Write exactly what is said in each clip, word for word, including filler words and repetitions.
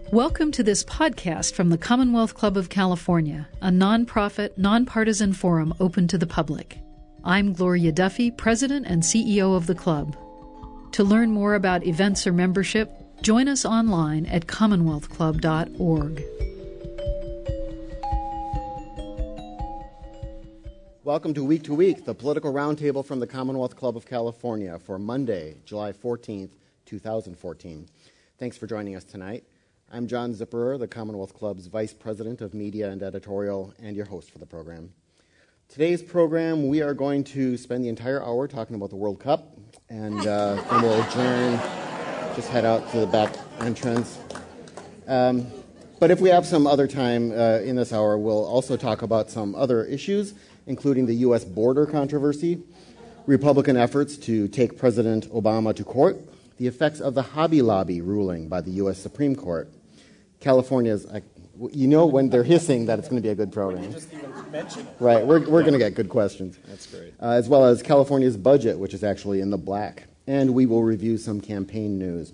Welcome to this podcast from the Commonwealth Club of California, a nonprofit, nonpartisan forum open to the public. I'm Gloria Duffy, President and C E O of the club. To learn more about events or membership, join us online at commonwealth club dot org. Welcome to Week to Week, the political roundtable from the Commonwealth Club of California for Monday, July fourteenth, twenty fourteen. Thanks for joining us tonight. I'm John Zipperer, the Commonwealth Club's Vice President of Media and Editorial, and your host for the program. Today's program, we are going to spend the entire hour talking about the World Cup, and uh, then we'll adjourn, just head out to the back entrance. Um, but if we have some other time uh, in this hour, we'll also talk about some other issues, including the U S border controversy, Republican efforts to take President Obama to court, the effects of the Hobby Lobby ruling by the U S Supreme Court, California's, you know when they're hissing that it's going to be a good program. You just even mention it. Right, we're, we're going to get good questions. That's great. Uh, as well as California's budget, which is actually in the black. And we will review some campaign news.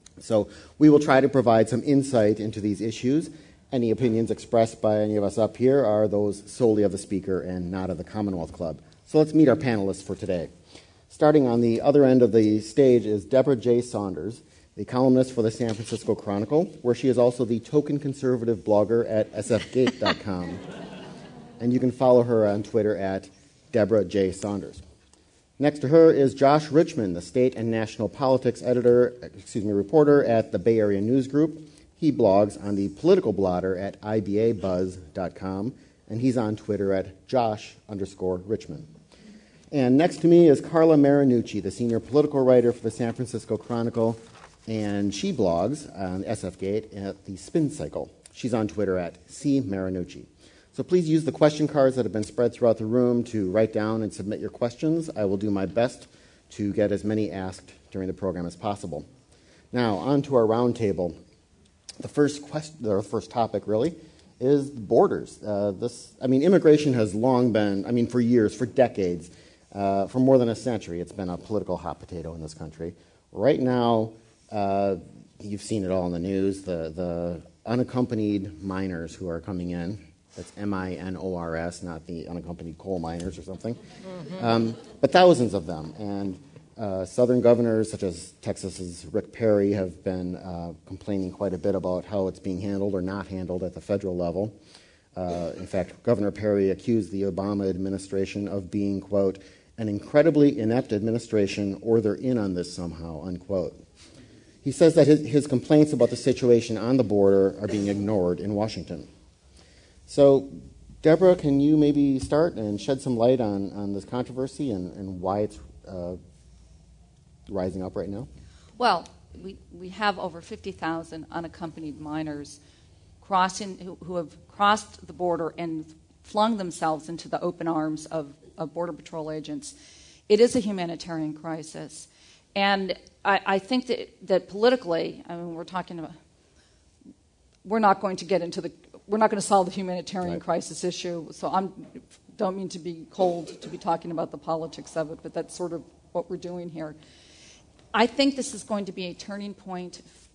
So we will try to provide some insight into these issues. Any opinions expressed by any of us up here are those solely of the speaker and not of the Commonwealth Club. So let's meet our panelists for today. Starting on the other end of the stage is Deborah J. Saunders, the columnist for the San Francisco Chronicle, where she is also the token conservative blogger at s f gate dot com. And you can follow her on Twitter at Deborah J. Saunders. Next to her is Josh Richmond, the state and national politics editor, excuse me, reporter at the Bay Area News Group. He blogs on the political blotter at i b a buzz dot com, and he's on Twitter at Josh underscore Richmond. And next to me is Carla Marinucci, the senior political writer for the San Francisco Chronicle, and she blogs on S F Gate at the Spin Cycle. She's on Twitter at C Marinucci. So please use the question cards that have been spread throughout the room to write down and submit your questions. I will do my best to get as many asked during the program as possible. Now, on to our roundtable. The first question, the first topic, really, is borders. Uh, this, I mean, immigration has long been, I mean, for years, for decades, uh, for more than a century, it's been a political hot potato in this country. Right now, uh, you've seen it all in the news, the, the unaccompanied minors who are coming in. That's M I N O R S, not the unaccompanied coal miners or something. Mm-hmm. Um, but thousands of them. And uh, Southern governors, such as Texas's Rick Perry, have been uh, complaining quite a bit about how it's being handled or not handled at the federal level. Uh, in fact, Governor Perry accused the Obama administration of being, quote, an incredibly inept administration, or they're in on this somehow, unquote. He says that his, his complaints about the situation on the border are being ignored in Washington. So, Deborah, can you maybe start and shed some light on, on this controversy and, and why it's uh, rising up right now? Well, we, we have over fifty thousand unaccompanied minors crossing, who, who have crossed the border and flung themselves into the open arms of, of Border Patrol agents. It is a humanitarian crisis. And I, I think that, that politically, I mean, we're talking about, we're not going to get into the, we're not going to solve the humanitarian right. crisis issue. So I don't mean to be cold to be talking about the politics of it, but that's sort of what we're doing here. I think this is going to be a turning point f-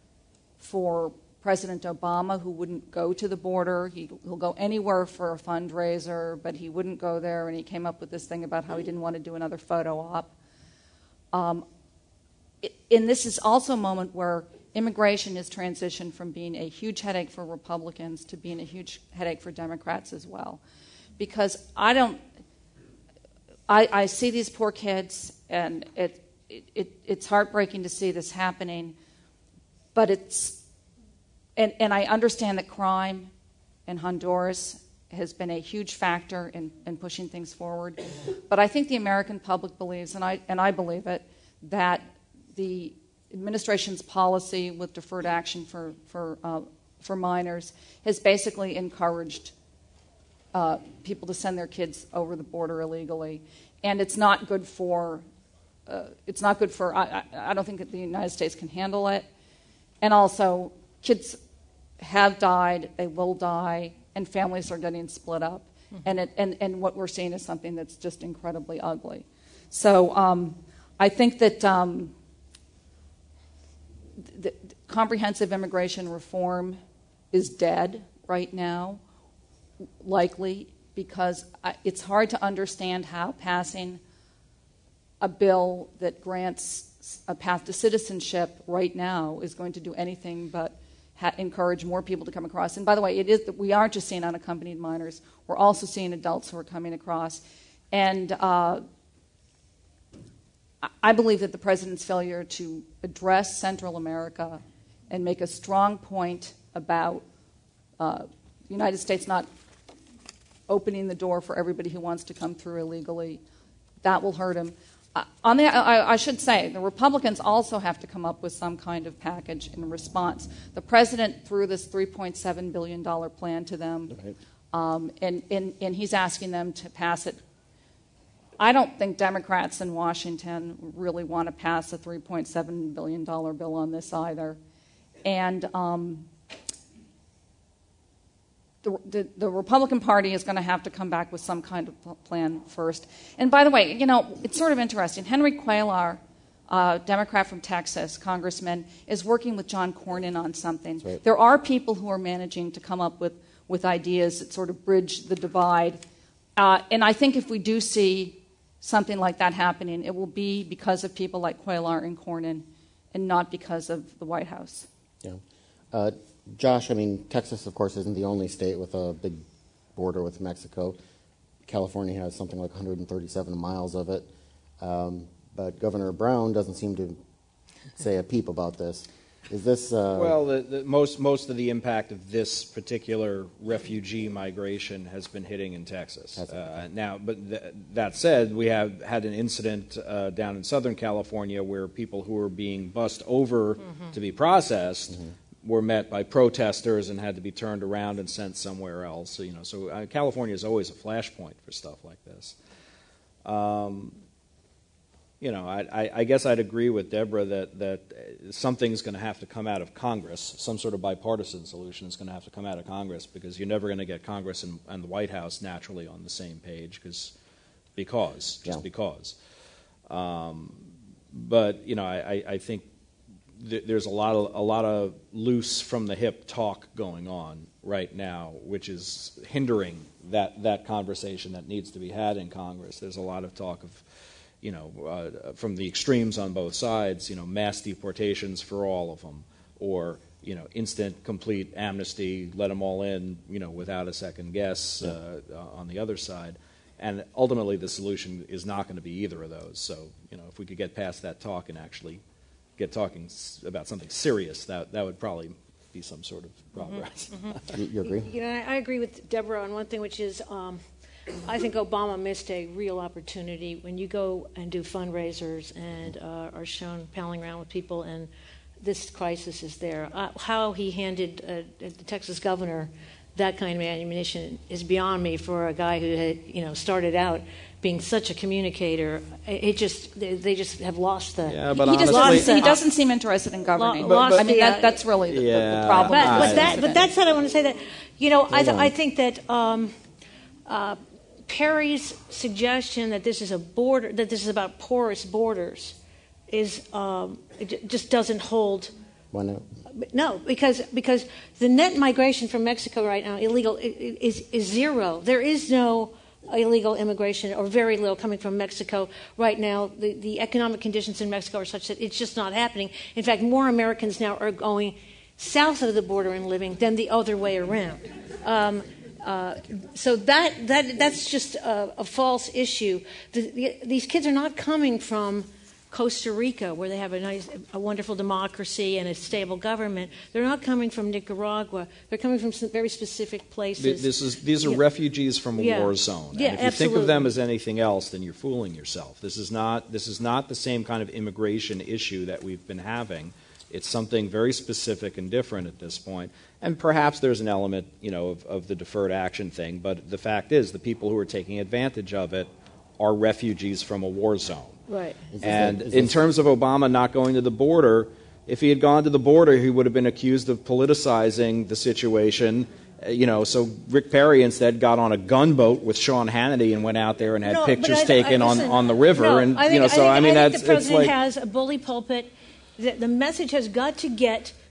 for President Obama, who wouldn't go to the border. He, he'll go anywhere for a fundraiser, but he wouldn't go there, and he came up with this thing about how he didn't want to do another photo op. Um, it, and this is also a moment where immigration has transitioned from being a huge headache for Republicans to being a huge headache for Democrats as well. Because I don't, I, I see these poor kids, and it, it, it it's heartbreaking to see this happening, but it's, and, and I understand that crime in Honduras has been a huge factor in, in pushing things forward. But I think the American public believes, and I and I believe it, that the administration's policy with deferred action for for uh, for minors has basically encouraged uh, people to send their kids over the border illegally, and it's not good for uh, it's not good for. I, I don't think that the United States can handle it, and also kids have died, they will die, and families are getting split up, mm-hmm. and it and and what we're seeing is something that's just incredibly ugly. So um, I think that. Um, The, comprehensive immigration reform is dead right now, likely because it's hard to understand how passing a bill that grants a path to citizenship right now is going to do anything but ha- encourage more people to come across. And by the way, it is that we aren't just seeing unaccompanied minors; we're also seeing adults who are coming across. And uh, I believe that the president's failure to address Central America and make a strong point about uh, the United States not opening the door for everybody who wants to come through illegally, that will hurt him. Uh, on the, I, I should say, the Republicans also have to come up with some kind of package in response. The president threw this three point seven billion dollars plan to them, Right. um, and, and, and he's asking them to pass it. I don't think Democrats in Washington really want to pass a three point seven billion dollars bill on this either. And um, the, the, the Republican Party is going to have to come back with some kind of plan first. And by the way, you know, it's sort of interesting. Henry Cuellar, uh, Democrat from Texas, congressman, is working with John Cornyn on something. Right. There are people who are managing to come up with, with ideas that sort of bridge the divide. Uh, and I think if we do see something like that happening, it will be because of people like Cuellar and Cornyn and not because of the White House. Yeah. Uh, Josh, I mean, Texas, of course, isn't the only state with a big border with Mexico. California has something like one hundred thirty-seven miles of it. Um, but Governor Brown doesn't seem to say a peep about this. Is this... Uh, well, the, the, most, most of the impact of this particular refugee migration has been hitting in Texas. Uh, now, but th- that said, we have had an incident uh, down in Southern California where people who were being bussed over mm-hmm. to be processed mm-hmm. were met by protesters and had to be turned around and sent somewhere else. So, you know, so uh, California is always a flashpoint for stuff like this. Um, you know, I, I, I guess I'd agree with Deborah that, that something's going to have to come out of Congress. Some sort of bipartisan solution is going to have to come out of Congress because you're never going to get Congress and, and the White House naturally on the same page because, because, just yeah. because. Um, but, you know, I, I think th- there's a lot of a lot of loose from the hip talk going on right now, which is hindering that, that conversation that needs to be had in Congress. There's a lot of talk of, you know, uh, from the extremes on both sides, you know, mass deportations for all of them, or, you know, instant, complete amnesty, let them all in, you know, without a second guess uh, uh, on the other side. And ultimately the solution is not going to be either of those. So, you know, if we could get past that talk and actually get talking s- about something serious, that that would probably be some sort of progress. Mm-hmm. Mm-hmm. you, you agree? You know, I, I agree with Deborah on one thing, which is um, I think Obama missed a real opportunity. When you go and do fundraisers and uh, are shown palling around with people and this crisis is there, uh, how he handed uh, the Texas governor that kind of ammunition is beyond me for a guy who had, you know, started out being such a communicator. It, it just, they, they just have lost the... Yeah, but he, honestly, doesn't, he doesn't seem interested in governing. But, but, I mean, the, that, that's really the, yeah, the, the problem. But, but, that, I, but that said, I want to say that, you know, I, th- I think that um, uh, Perry's suggestion that this is a border, that this is about porous borders, is um, it j- just doesn't hold. Why not? No, because because the net migration from Mexico right now, illegal, is is zero. There is no illegal immigration, or very little, coming from Mexico right now. The the economic conditions in Mexico are such that it's just not happening. In fact, more Americans now are going south of the border and living than the other way around. Um, uh, so that that that's just a, a false issue. The, the, these kids are not coming from Costa Rica, where they have a nice, a wonderful democracy and a stable government. They're not coming from Nicaragua. They're coming from some very specific places. This is, these are yeah. refugees from a yeah. war zone. Yeah, and if you absolutely. think of them as anything else, then you're fooling yourself. This is not this is not the same kind of immigration issue that we've been having. It's something very specific and different at this point. And perhaps there's an element, you know, of, of the deferred action thing. But the fact is, the people who are taking advantage of it are refugees from a war zone. Right. And in terms of Obama not going to the border, if he had gone to the border, he would have been accused of politicizing the situation. Uh, you know, so Rick Perry instead got on a gunboat with Sean Hannity and went out there and had no, pictures I, taken I, listen, on, on the river. No, and you know, so I, think, I mean, I that's think the it's president like has a bully pulpit. The, the message has got to get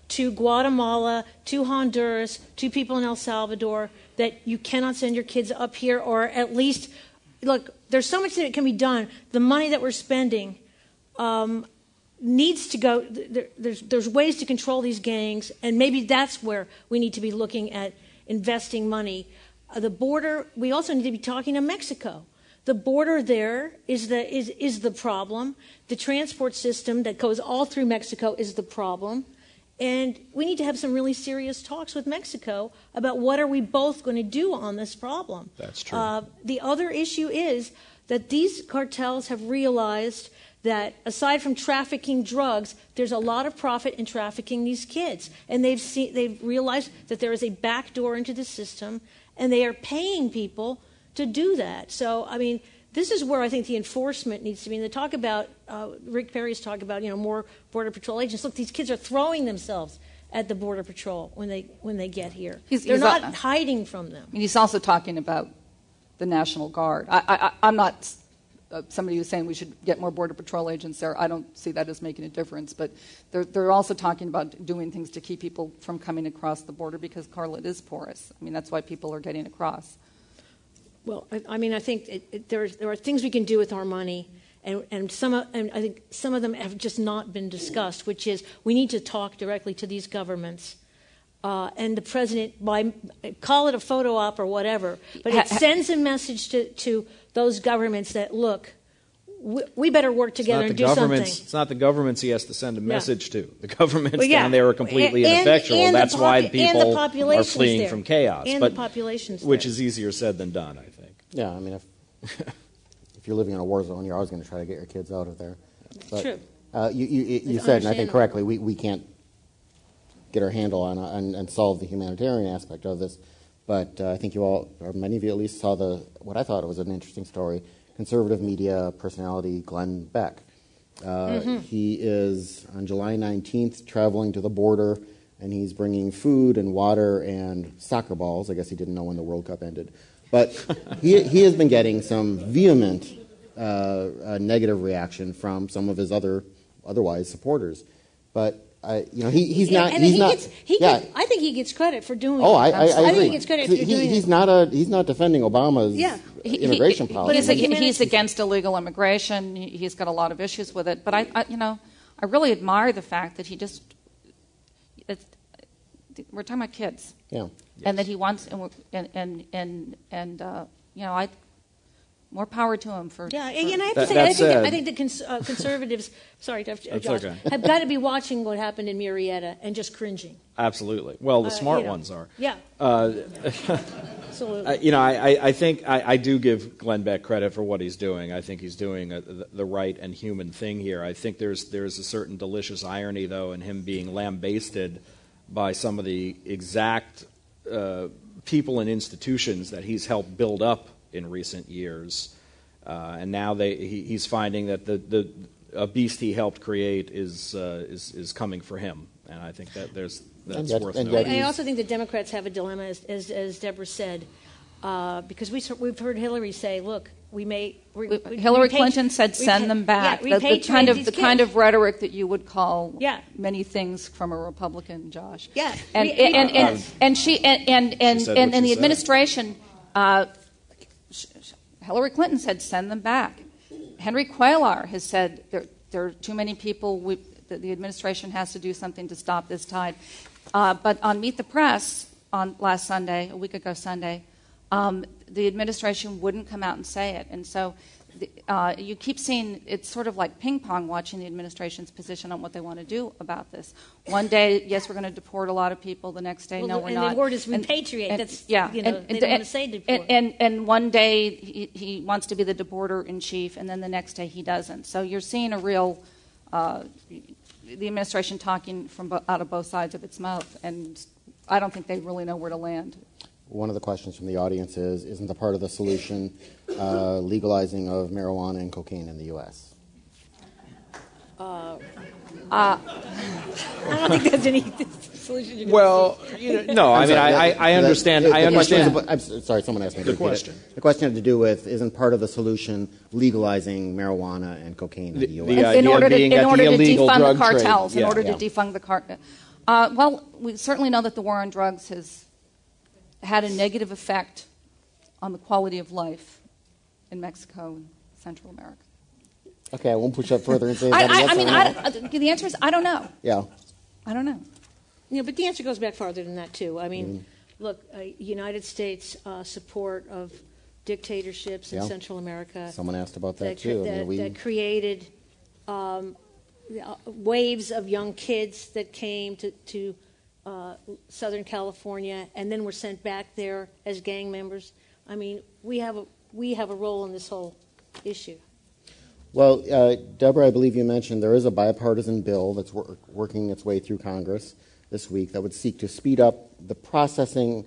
to Guatemala, to Honduras, to people in El Salvador, that you cannot send your kids up here, or at least, look, there's so much that can be done. The money that we're spending um, needs to go, there, there's, there's ways to control these gangs, and maybe that's where we need to be looking at investing money. Uh, the border, we also need to be talking to Mexico. The border there is the, is, is the problem. The transport system that goes all through Mexico is the problem. And we need to have some really serious talks with Mexico about what are we both going to do on this problem. That's true. Uh, the other issue is that these cartels have realized that aside from trafficking drugs, there's a lot of profit in trafficking these kids. And they've seen, they've realized that there is a back door into the system, and they are paying people to do that. So, I mean, this is where I think the enforcement needs to be. And they talk about, uh, Rick Perry's talk about, you know, more Border Patrol agents. Look, these kids are throwing themselves at the Border Patrol when they when they get here. He's, They're he's not a, hiding from them. And he's also talking about the National Guard. I, I, I'm not uh, somebody who's saying we should get more Border Patrol agents there. I don't see that as making a difference. But they're, they're also talking about doing things to keep people from coming across the border because, Carla, it is porous. I mean, that's why people are getting across. Well, I, I mean, I think it, it, there, there are things we can do with our money, and, and some, of, and I think some of them have just not been discussed. Which is, we need to talk directly to these governments, uh, and the president, by call it a photo op or whatever, but it sends a message to, to those governments that look, we, we better work together and do something. It's not the governments he has to send a message yeah. to. The governments well, yeah. down there are completely and, ineffectual. And That's popu- why people are fleeing there. from chaos. And but, the population's which there. is easier said than done, I think. Yeah, I mean, if if you're living in a war zone, you're always going to try to get your kids out of there. But, True. Uh, you you, you said, and I think correctly, we, we can't get our handle on and, and solve the humanitarian aspect of this. But uh, I think you all, or many of you at least, saw the what I thought was an interesting story. Conservative media personality Glenn Beck. Uh, mm-hmm. He is on July nineteenth traveling to the border, and he's bringing food and water and soccer balls. I guess he didn't know when the World Cup ended. But he, he has been getting some vehement uh, uh, negative reaction from some of his other otherwise supporters. But uh, you know, he, he's not. And he's he not. Gets, he yeah. gets, I think he gets credit for doing. Oh, it. I, I, I agree. I think he gets credit for he, doing He's it. not a. He's not defending Obama's yeah. immigration he, he, policy. He's, he's against illegal immigration. He, he's got a lot of issues with it. But I, I, you know, I really admire the fact that he just. It's, we're talking about kids. Yeah. Yes. And that he wants and and and and, and uh, you know, I more power to him for. Yeah, for, and I have to that, say, I think, said, I think the cons- uh, conservatives, sorry, uh, Josh, okay. have got to be watching what happened in Murrieta and just cringing. Absolutely. Well, the Uh, smart you know, ones are. Yeah. Uh, Absolutely. Uh, you know, I, I think I, I do give Glenn Beck credit for what he's doing. I think he's doing a, the, the right and human thing here. I think there's there's a certain delicious irony, though, in him being lambasted by some of the exact uh, people and institutions that he's helped build up in recent years. Uh, and now they, he, he's finding that the, the a beast he helped create is, uh, is is coming for him. And I think that there's that's yet, worth and noting. I also think the Democrats have a dilemma, as, as, as Deborah said, uh, because we, we've heard Hillary say, look, we may... We, we, Hillary repatri- Clinton said send repa- them back. Yeah, the, the kind of these the kids. kind of rhetoric that you would call yeah. many things from a Republican, Josh. Yeah. And, We- and, we- and, and, and she and and, and, said and, what and she the said. administration uh, Hillary Clinton said send them back. Henry Cuellar has said there, there are too many people. We, the, the administration has to do something to stop this tide. Uh, but on Meet the Press on last Sunday, a week ago Sunday, um, the administration wouldn't come out and say it. And so the, uh, you keep seeing it's sort of like ping pong watching the administration's position on what they want to do about this. One day, yes, we're going to deport a lot of people. The next day, Well, no, we're and not. the word is And- repatriate. and- That's, yeah, you know, and- they and- don't want to say deport. And, and, and one day he, he wants to be the deporter in chief, and then the next day he doesn't. So you're seeing a real, uh, the administration talking from bo- out of both sides of its mouth, and I don't think they really know where to land. One of the questions from the audience is, isn't the part of the solution uh, legalizing of marijuana and cocaine in the U S? Uh, I don't think that's any solution. You're Well, you know, no, I mean, I, I, I understand. The, the, I the understand. question is, I'm sorry, someone asked me to The repeat question. it. The question had to do with, isn't part of the solution legalizing marijuana and cocaine in the, The- U S? the in idea order to, being in at the order to illegal defund the drug trade. cartels, in Yeah. order Yeah. to defund the car. Uh, well, we certainly know that the war on drugs has had a negative effect on the quality of life in Mexico and Central America. Okay, I won't push up further and say I, that. I, yes I mean, or I, no. uh, the answer is I don't know. Yeah. I don't know. Yeah, but the answer goes back farther than that, too. I mean, Mm. look, uh, United States uh, support of dictatorships in Yeah. Central America. Someone asked about that, that, too. That, I mean, we, that created um, uh, waves of young kids that came to, to uh, Southern California and then were sent back there as gang members. I mean, we have a, we have a role in this whole issue. Well, uh, Deborah, I believe you mentioned there is a bipartisan bill that's wor- working its way through Congress this week that would seek to speed up the processing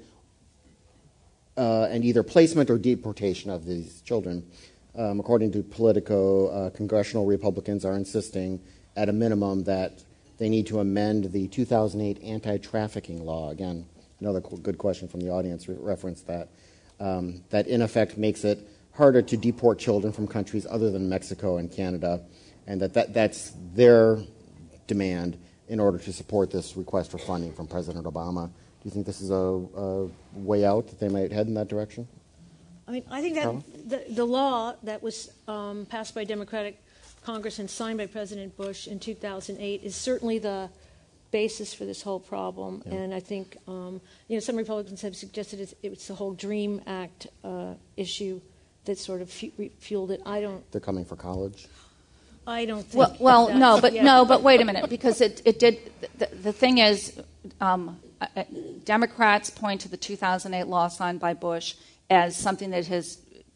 uh, and either placement or deportation of these children. Um, according to Politico, uh, congressional Republicans are insisting at a minimum that they need to amend the two thousand eight anti-trafficking law. Again, another qu- good question from the audience re- referenced that. Um, that in effect makes it harder to deport children from countries other than Mexico and Canada, and that, that that's their demand in order to support this request for funding from President Obama. Do you think this is a, a way out, that they might head in that direction? I mean, I think that Carla? the, the law that was um, passed by Democratic Congress and signed by President Bush in two thousand eight is certainly the basis for this whole problem. Yeah. And I think, um, you know, some Republicans have suggested it's, it's the whole DREAM Act uh, issue that sort of fu- fueled it. I don't. They're coming for college? I don't think. Well, well that's- no, but yeah. no, but wait a minute, because it, it did. The, the thing is, um, uh, Democrats point to the two thousand eight law signed by Bush as something that has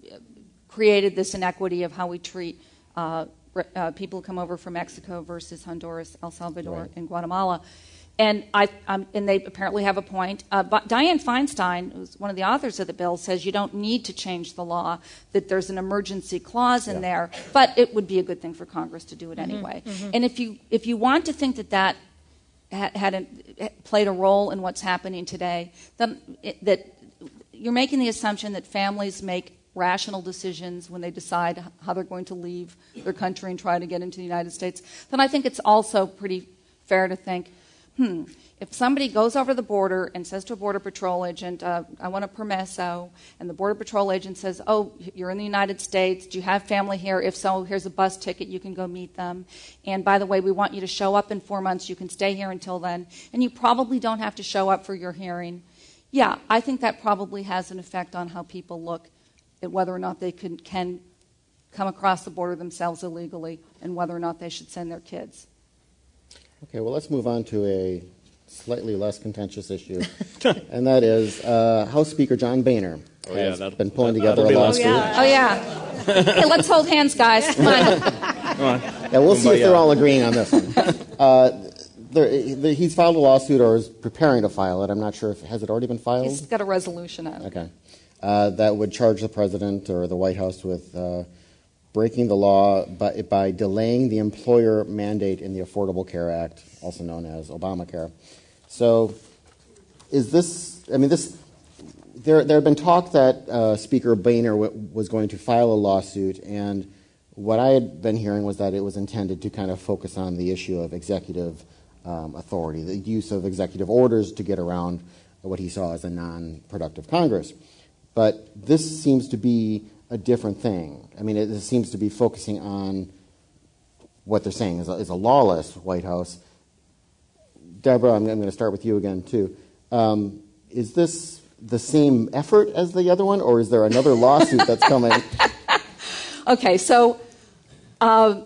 created this inequity of how we treat uh, uh, people who come over from Mexico versus Honduras, El Salvador, Right. and Guatemala. And I, um, and they apparently have a point. Uh, but Dianne Feinstein, who's one of the authors of the bill, says you don't need to change the law, that there's an emergency clause in Yeah. there, but it would be a good thing for Congress to do it anyway. And if you if you want to think that that had, had a, played a role in what's happening today, then it, that you're making the assumption that families make rational decisions when they decide how they're going to leave their country and try to get into the United States, then I think it's also pretty fair to think, hmm, if somebody goes over the border and says to a Border Patrol agent, uh, I want a permesso, and the Border Patrol agent says, oh, you're in the United States, do you have family here? If so, here's a bus ticket, you can go meet them. And by the way, we want you to show up in four months, you can stay here until then, and you probably don't have to show up for your hearing. Yeah, I think that probably has an effect on how people look at whether or not they can, can come across the border themselves illegally and whether or not they should send their kids. Okay, well, let's move on to a slightly less contentious issue, and that is uh, House Speaker John Boehner Oh, yeah, has that'll- been pulling that'll together be a last lawsuit. week. Oh, yeah. Hey, let's hold hands, guys. Come on. Come on. Yeah, we'll see if they're Kumbaya. all agreeing on this one. uh, there, there, he's filed a lawsuit or is preparing to file it. I'm not sure if has it already been filed. He's got a resolution out. Okay, uh, that would charge the president or the White House with uh, breaking the law by, by delaying the employer mandate in the Affordable Care Act, also known as Obamacare. So, is this? I mean, this. There, there had been talk that uh, Speaker Boehner w- was going to file a lawsuit, and what I had been hearing was that it was intended to kind of focus on the issue of executive um, authority, the use of executive orders to get around what he saw as a non-productive Congress. But this seems to be a different thing. I mean, it, it seems to be focusing on what they're saying is a, is a lawless White House. Deborah, I'm, I'm going to start with you again, too. Um, is this the same effort as the other one, or is there another lawsuit that's coming? Okay, so uh,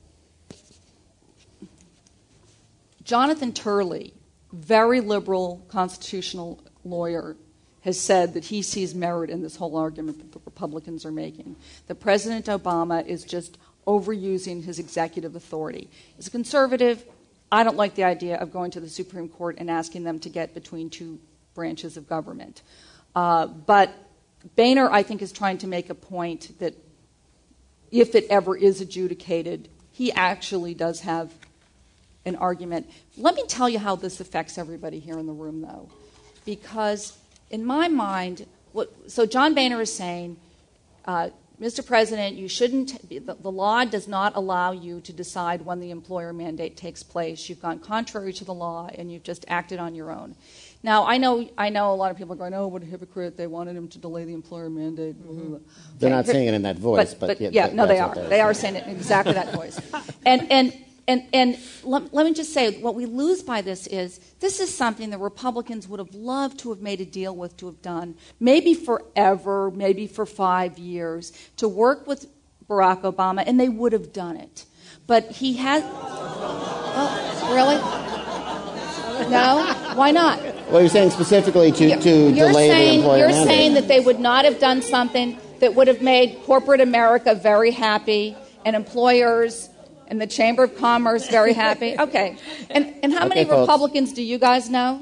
Jonathan Turley, very liberal constitutional lawyer, has said that he sees merit in this whole argument that the Republicans are making, that President Obama is just overusing his executive authority. As a conservative, I don't like the idea of going to the Supreme Court and asking them to get between two branches of government. Uh, but Boehner, I think, is trying to make a point that if it ever is adjudicated, he actually does have an argument. Let me tell you how this affects everybody here in the room, though, because in my mind, what, so John Boehner is saying uh, Mister President, you shouldn't, the, the law does not allow you to decide when the employer mandate takes place. You've gone contrary to the law, and you've just acted on your own. Now, I know I know a lot of people are going, oh, what a hypocrite. They wanted him to delay the employer mandate. Mm-hmm. They're not saying it in that voice. But, but, but yeah, yeah, no, they are. They are saying it in exactly that voice. And, and, and, and let, let me just say, what we lose by this is, this is something the Republicans would have loved to have made a deal with, to have done, maybe forever, maybe for five years, to work with Barack Obama, and they would have done it. But he has... Oh, really? No? Why not? Well, you're saying specifically to, you're, to you're delay saying, the employer You're mandate. saying that they would not have done something that would have made corporate America very happy and employers and the Chamber of Commerce very happy? Okay. And, and how okay, many folks. Republicans do you guys know?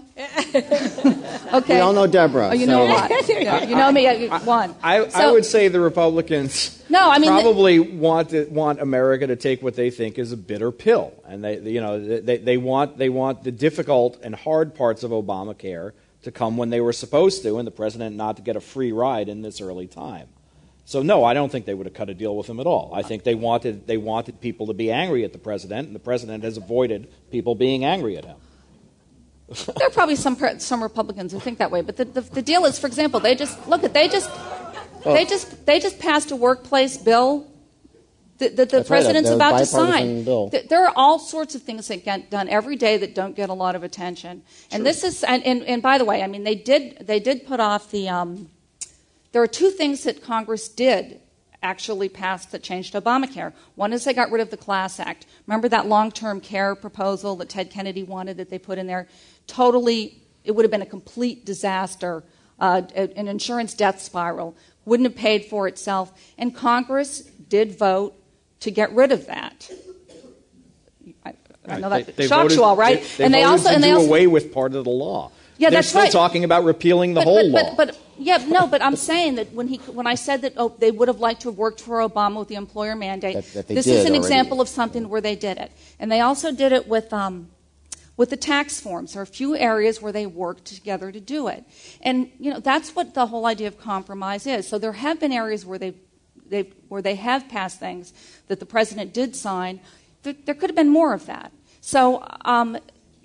Okay. We all know Deborah. Oh, you so. know a lot. Yeah, you know me, I, one. I, so, I would say the Republicans no, I mean, probably the, want to, want America to take what they think is a bitter pill, and they you know they, they want they want the difficult and hard parts of Obamacare to come when they were supposed to, and the president not to get a free ride in this early time. So no, I don't think they would have cut a deal with him at all. I think they wanted they wanted people to be angry at the president, and the president has avoided people being angry at him. There are probably some some Republicans who think that way, but the, the, the deal is, for example, they just look at they just oh. they just they just passed a workplace bill that, that the That's president's right, about to sign. Bill. There are all sorts of things that get done every day that don't get a lot of attention. And sure. this is and, and, and by the way, I mean they did they did put off the. Um, there are two things that Congress did actually pass that changed Obamacare. One is they got rid of the Class Act. Remember that long-term care proposal that Ted Kennedy wanted that they put in there? Totally, it would have been a complete disaster, uh, an insurance death spiral. Wouldn't have paid for itself. And Congress did vote to get rid of that. I, I know that they, they shocks voted, you all, right? They, they and they voted also to and they do also, away with part of the law. Yeah, They're that's still right. talking about repealing the but, whole but, law. But, but yeah, no, but I'm saying that when he when I said that oh, they would have liked to have worked for Obama with the employer mandate, that, that this is is an already. example of something where they did it, and they also did it with um, with the tax forms. There are a few areas where they worked together to do it, and you know that's what the whole idea of compromise is. So there have been areas where they they where they have passed things that the president did sign. There, there could have been more of that. So. Um,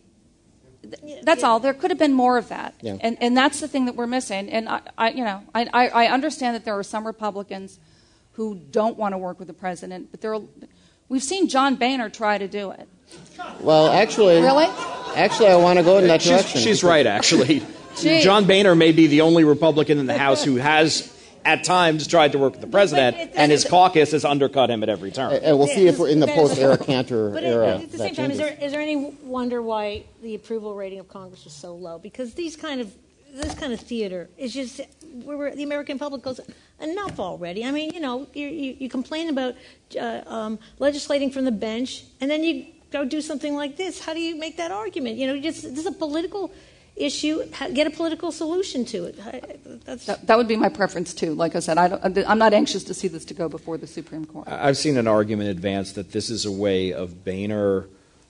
That's all. There could have been more of that, yeah. and and that's the thing that we're missing. And I, I you know, I, I, I understand that there are some Republicans who don't want to work with the president, but there are, we've seen John Boehner try to do it. Well, actually, really, actually, I want to go in that she's, direction. She's right, actually. John Boehner may be the only Republican in the House who has, at times, tried to work with the president, but, but and his caucus has undercut him at every turn. And we'll see if we're in the That- post-Eric Cantor But era. at, at the same that time, is changes. there, is there any wonder why the approval rating of Congress is so low? Because these kind of this kind of theater is just where we're, the American public goes, enough already. I mean, you know, you, you, you complain about uh, um, legislating from the bench, and then you go do something like this. How do you make that argument? You know, just this is a political issue. Get a political solution to it. That's that, that would be my preference too. Like I said, I don't, I'm not anxious to see this to go before the Supreme Court. I've seen an argument advanced that this is a way of Boehner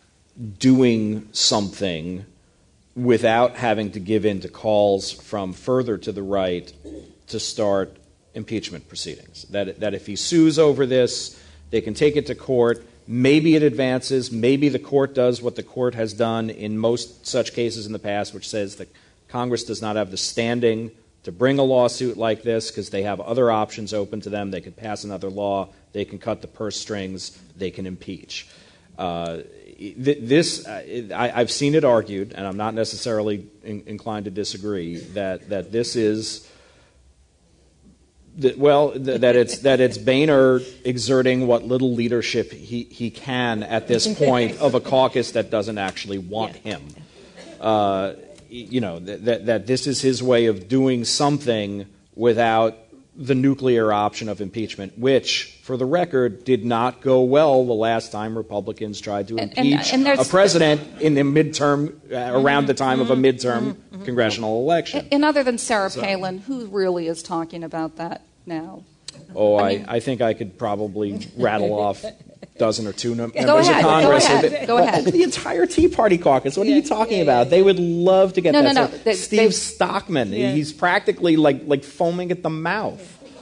doing something without having to give in to calls from further to the right to start impeachment proceedings. That, that if he sues over this, they can take it to court. Maybe it advances. Maybe the court does what the court has done in most such cases in the past, which says that Congress does not have the standing to bring a lawsuit like this because they have other options open to them. They can pass another law. They can cut the purse strings. They can impeach. Uh, this, uh, I, I've seen it argued, and I'm not necessarily in, inclined to disagree, that, that this is... That, well, th- that it's that it's Boehner exerting what little leadership he, he can at this point of a caucus that doesn't actually want yeah. him. Uh, you know, that, that that this is his way of doing something without the nuclear option of impeachment, which, for the record, did not go well the last time Republicans tried to And- impeach and- and a president in the midterm, uh, around the time of a midterm mm-hmm. congressional election. And other than Sarah Palin, who really is talking about that now? Oh, I, I I, mean- think I could probably rattle off a dozen or two num- Go members ahead, of go Congress. ahead, go ahead. The entire Tea Party caucus. What are you talking about? They would love to get No, that. no, no. stuff. They- Steve they- Stockman. Yeah. He's practically like like foaming at the mouth.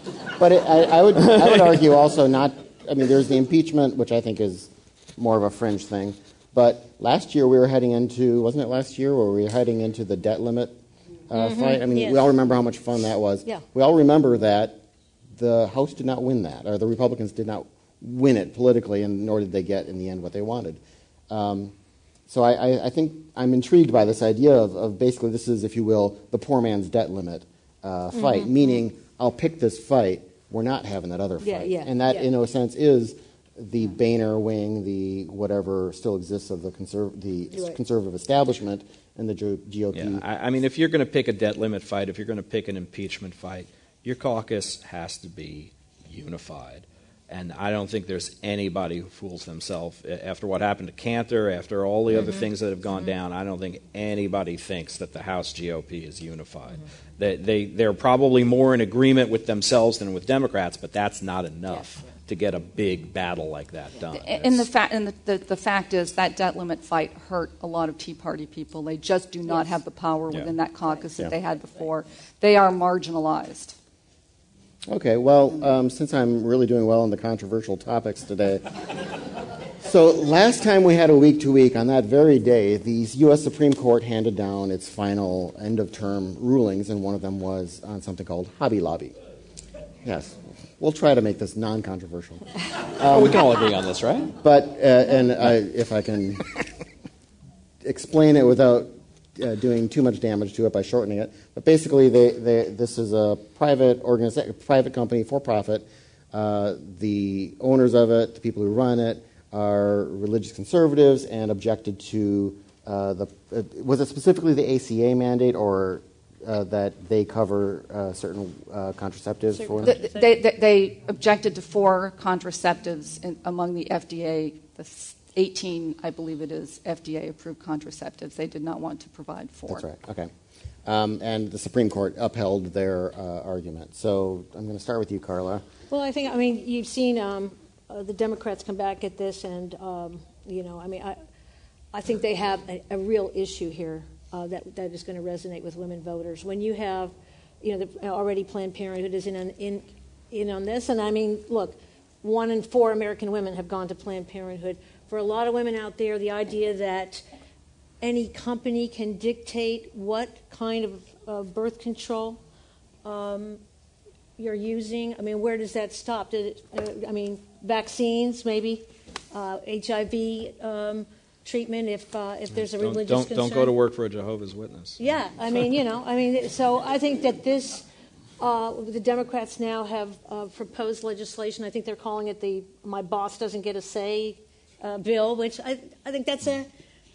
But it, I, I would I would argue also not. I mean, there's the impeachment, which I think is more of a fringe thing. But last year we were heading into, wasn't it last year, where we were heading into the debt limit uh, mm-hmm. fight? I mean, yes. we all remember how much fun that was. Yeah. We all remember that the House did not win that, or the Republicans did not win it politically, and nor did they get in the end what they wanted. Um, so I, I, I think I'm intrigued by this idea of, of basically this is, if you will, the poor man's debt limit uh, fight, mm-hmm. meaning I'll pick this fight, we're not having that other fight. Yeah, yeah, and that, yeah. in a sense, is the Boehner wing, the whatever still exists of the, conserv- the right. conservative establishment and the G O P. Yeah, I, I mean, if you're going to pick a debt limit fight, if you're going to pick an impeachment fight, your caucus has to be unified. And I don't think there's anybody who fools themselves. After what happened to Cantor, after all the mm-hmm. other things that have gone mm-hmm. down, I don't think anybody thinks that the House G O P is unified. Mm-hmm. They, they, they're probably more in agreement with themselves than with Democrats, but that's not enough yeah. to get a big battle like that done. And, the, fa- and the, the, the fact is that debt limit fight hurt a lot of Tea Party people. They just do not yes. have the power yeah. within that caucus that yeah. they had before. They are marginalized. Okay, well, um, since I'm really doing well on the controversial topics today, so last time we had a week-to-week, on that very day, the U S Supreme Court handed down its final end-of-term rulings, and one of them was on something called Hobby Lobby. Yes, we'll try to make this non-controversial. Um, oh, we can all agree on this, right? But, uh, and I, if I can explain it without Uh, doing too much damage to it by shortening it. But basically, they, they, this is a private organization, private company for profit. Uh, the owners of it, the people who run it, are religious conservatives and objected to uh, the. Uh, was it specifically the A C A mandate, or uh, that they cover uh, certain uh, contraceptives for them? The, they, they, they objected to four contraceptives in, among the F D A. The eighteen, I believe it is, F D A-approved contraceptives. They did not want to provide for. That's right. Okay. Um, and the Supreme Court upheld their uh, argument. So I'm going to start with you, Carla. Well, I think, I mean, you've seen um, uh, the Democrats come back at this, and, um, you know, I mean, I, I think they have a, a real issue here uh, that, that is going to resonate with women voters. When you have, you know, the, already Planned Parenthood is in, in, in on this, and I mean, look, one in four American women have gone to Planned Parenthood. For a lot of women out there, the idea that any company can dictate what kind of uh, birth control um, you're using, I mean, where does that stop? Did it, uh, I mean, vaccines, maybe, uh, H I V um, treatment if uh, if there's a don't, religious don't, concern. Don't go to work for a Jehovah's Witness. Yeah, I mean, you know, I mean, so I think that this, uh, the Democrats now have uh, proposed legislation. I think they're calling it the "My Boss Doesn't Get a Say" uh, bill, which I, I think that's a,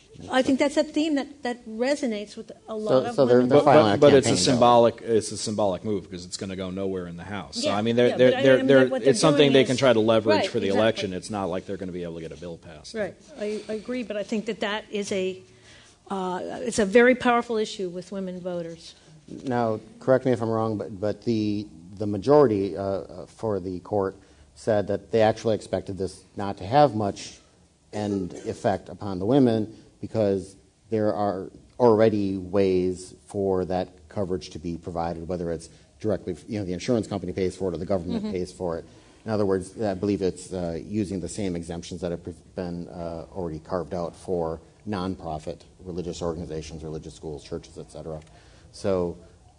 I think that's a theme that, that resonates with a lot so, of so women. They're, they're but, but, but it's a bill. symbolic, it's a symbolic move because it's going to go nowhere in the House. Yeah, so I mean, they're, yeah, they're, I they're, mean, they're, what they're it's something they is, can try to leverage right, for the exactly. election. It's not like they're going to be able to get a bill passed. Right, I, I agree, but I think that that is a, uh, it's a very powerful issue with women voters. Now, correct me if I'm wrong, but but the the majority uh, for the court said that they actually expected this not to have much end effect upon the women because there are already ways for that coverage to be provided, whether it's directly, you know, the insurance company pays for it or the government mm-hmm. pays for it. In other words, I believe it's uh, using the same exemptions that have been uh, already carved out for nonprofit religious organizations, religious schools, churches, et cetera. So,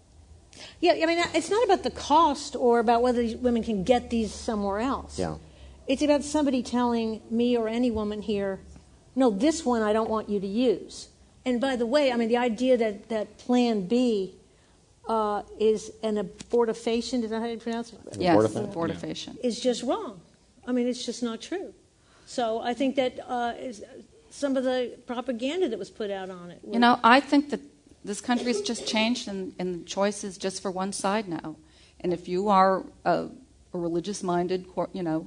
yeah, I mean, it's not about the cost or about whether these women can get these somewhere else. Yeah. It's about somebody telling me or any woman here, no, this one I don't want you to use. And by the way, I mean, the idea that, that Plan B uh, is an abortifacient, is that how you pronounce it? Yes, abortifacient. Is just wrong. I mean, it's just not true. So I think that uh, is some of the propaganda that was put out on it. You know, I think that this country's just changed, and, and the choice is just for one side now. And if you are a, a religious-minded, you know,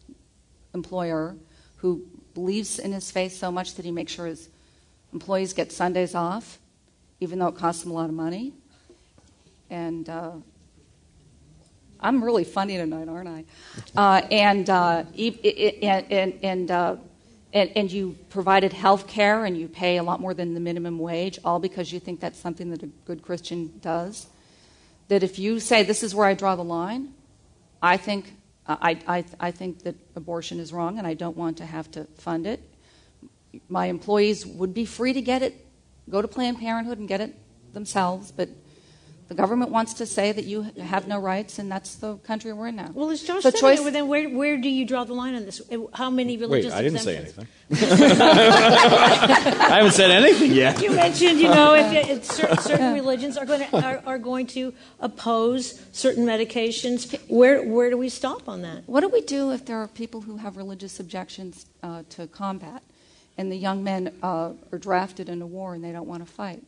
employer who believes in his faith so much that he makes sure his employees get Sundays off, even though it costs him a lot of money. And uh, I'm really funny tonight, aren't I? Uh, and, uh, and, and, and, uh, and and you provided health care and you pay a lot more than the minimum wage, all because you think that's something that a good Christian does. That if you say, this is where I draw the line, I think I, I, I think that abortion is wrong, and I don't want to have to fund it. My employees would be free to get it, go to Planned Parenthood and get it themselves, but the government wants to say that you have no rights, and that's the country we're in now. Well, as Josh the said, choice, well, then where, where do you draw the line on this? How many religious Wait, I didn't exemptions? say anything. I haven't said anything yet. You mentioned, you know, if, if certain, certain religions are going to are, are going to oppose certain medications. Where where do we stop on that? What do we do if there are people who have religious objections uh, to combat, and the young men uh, are drafted into war and they don't want to fight?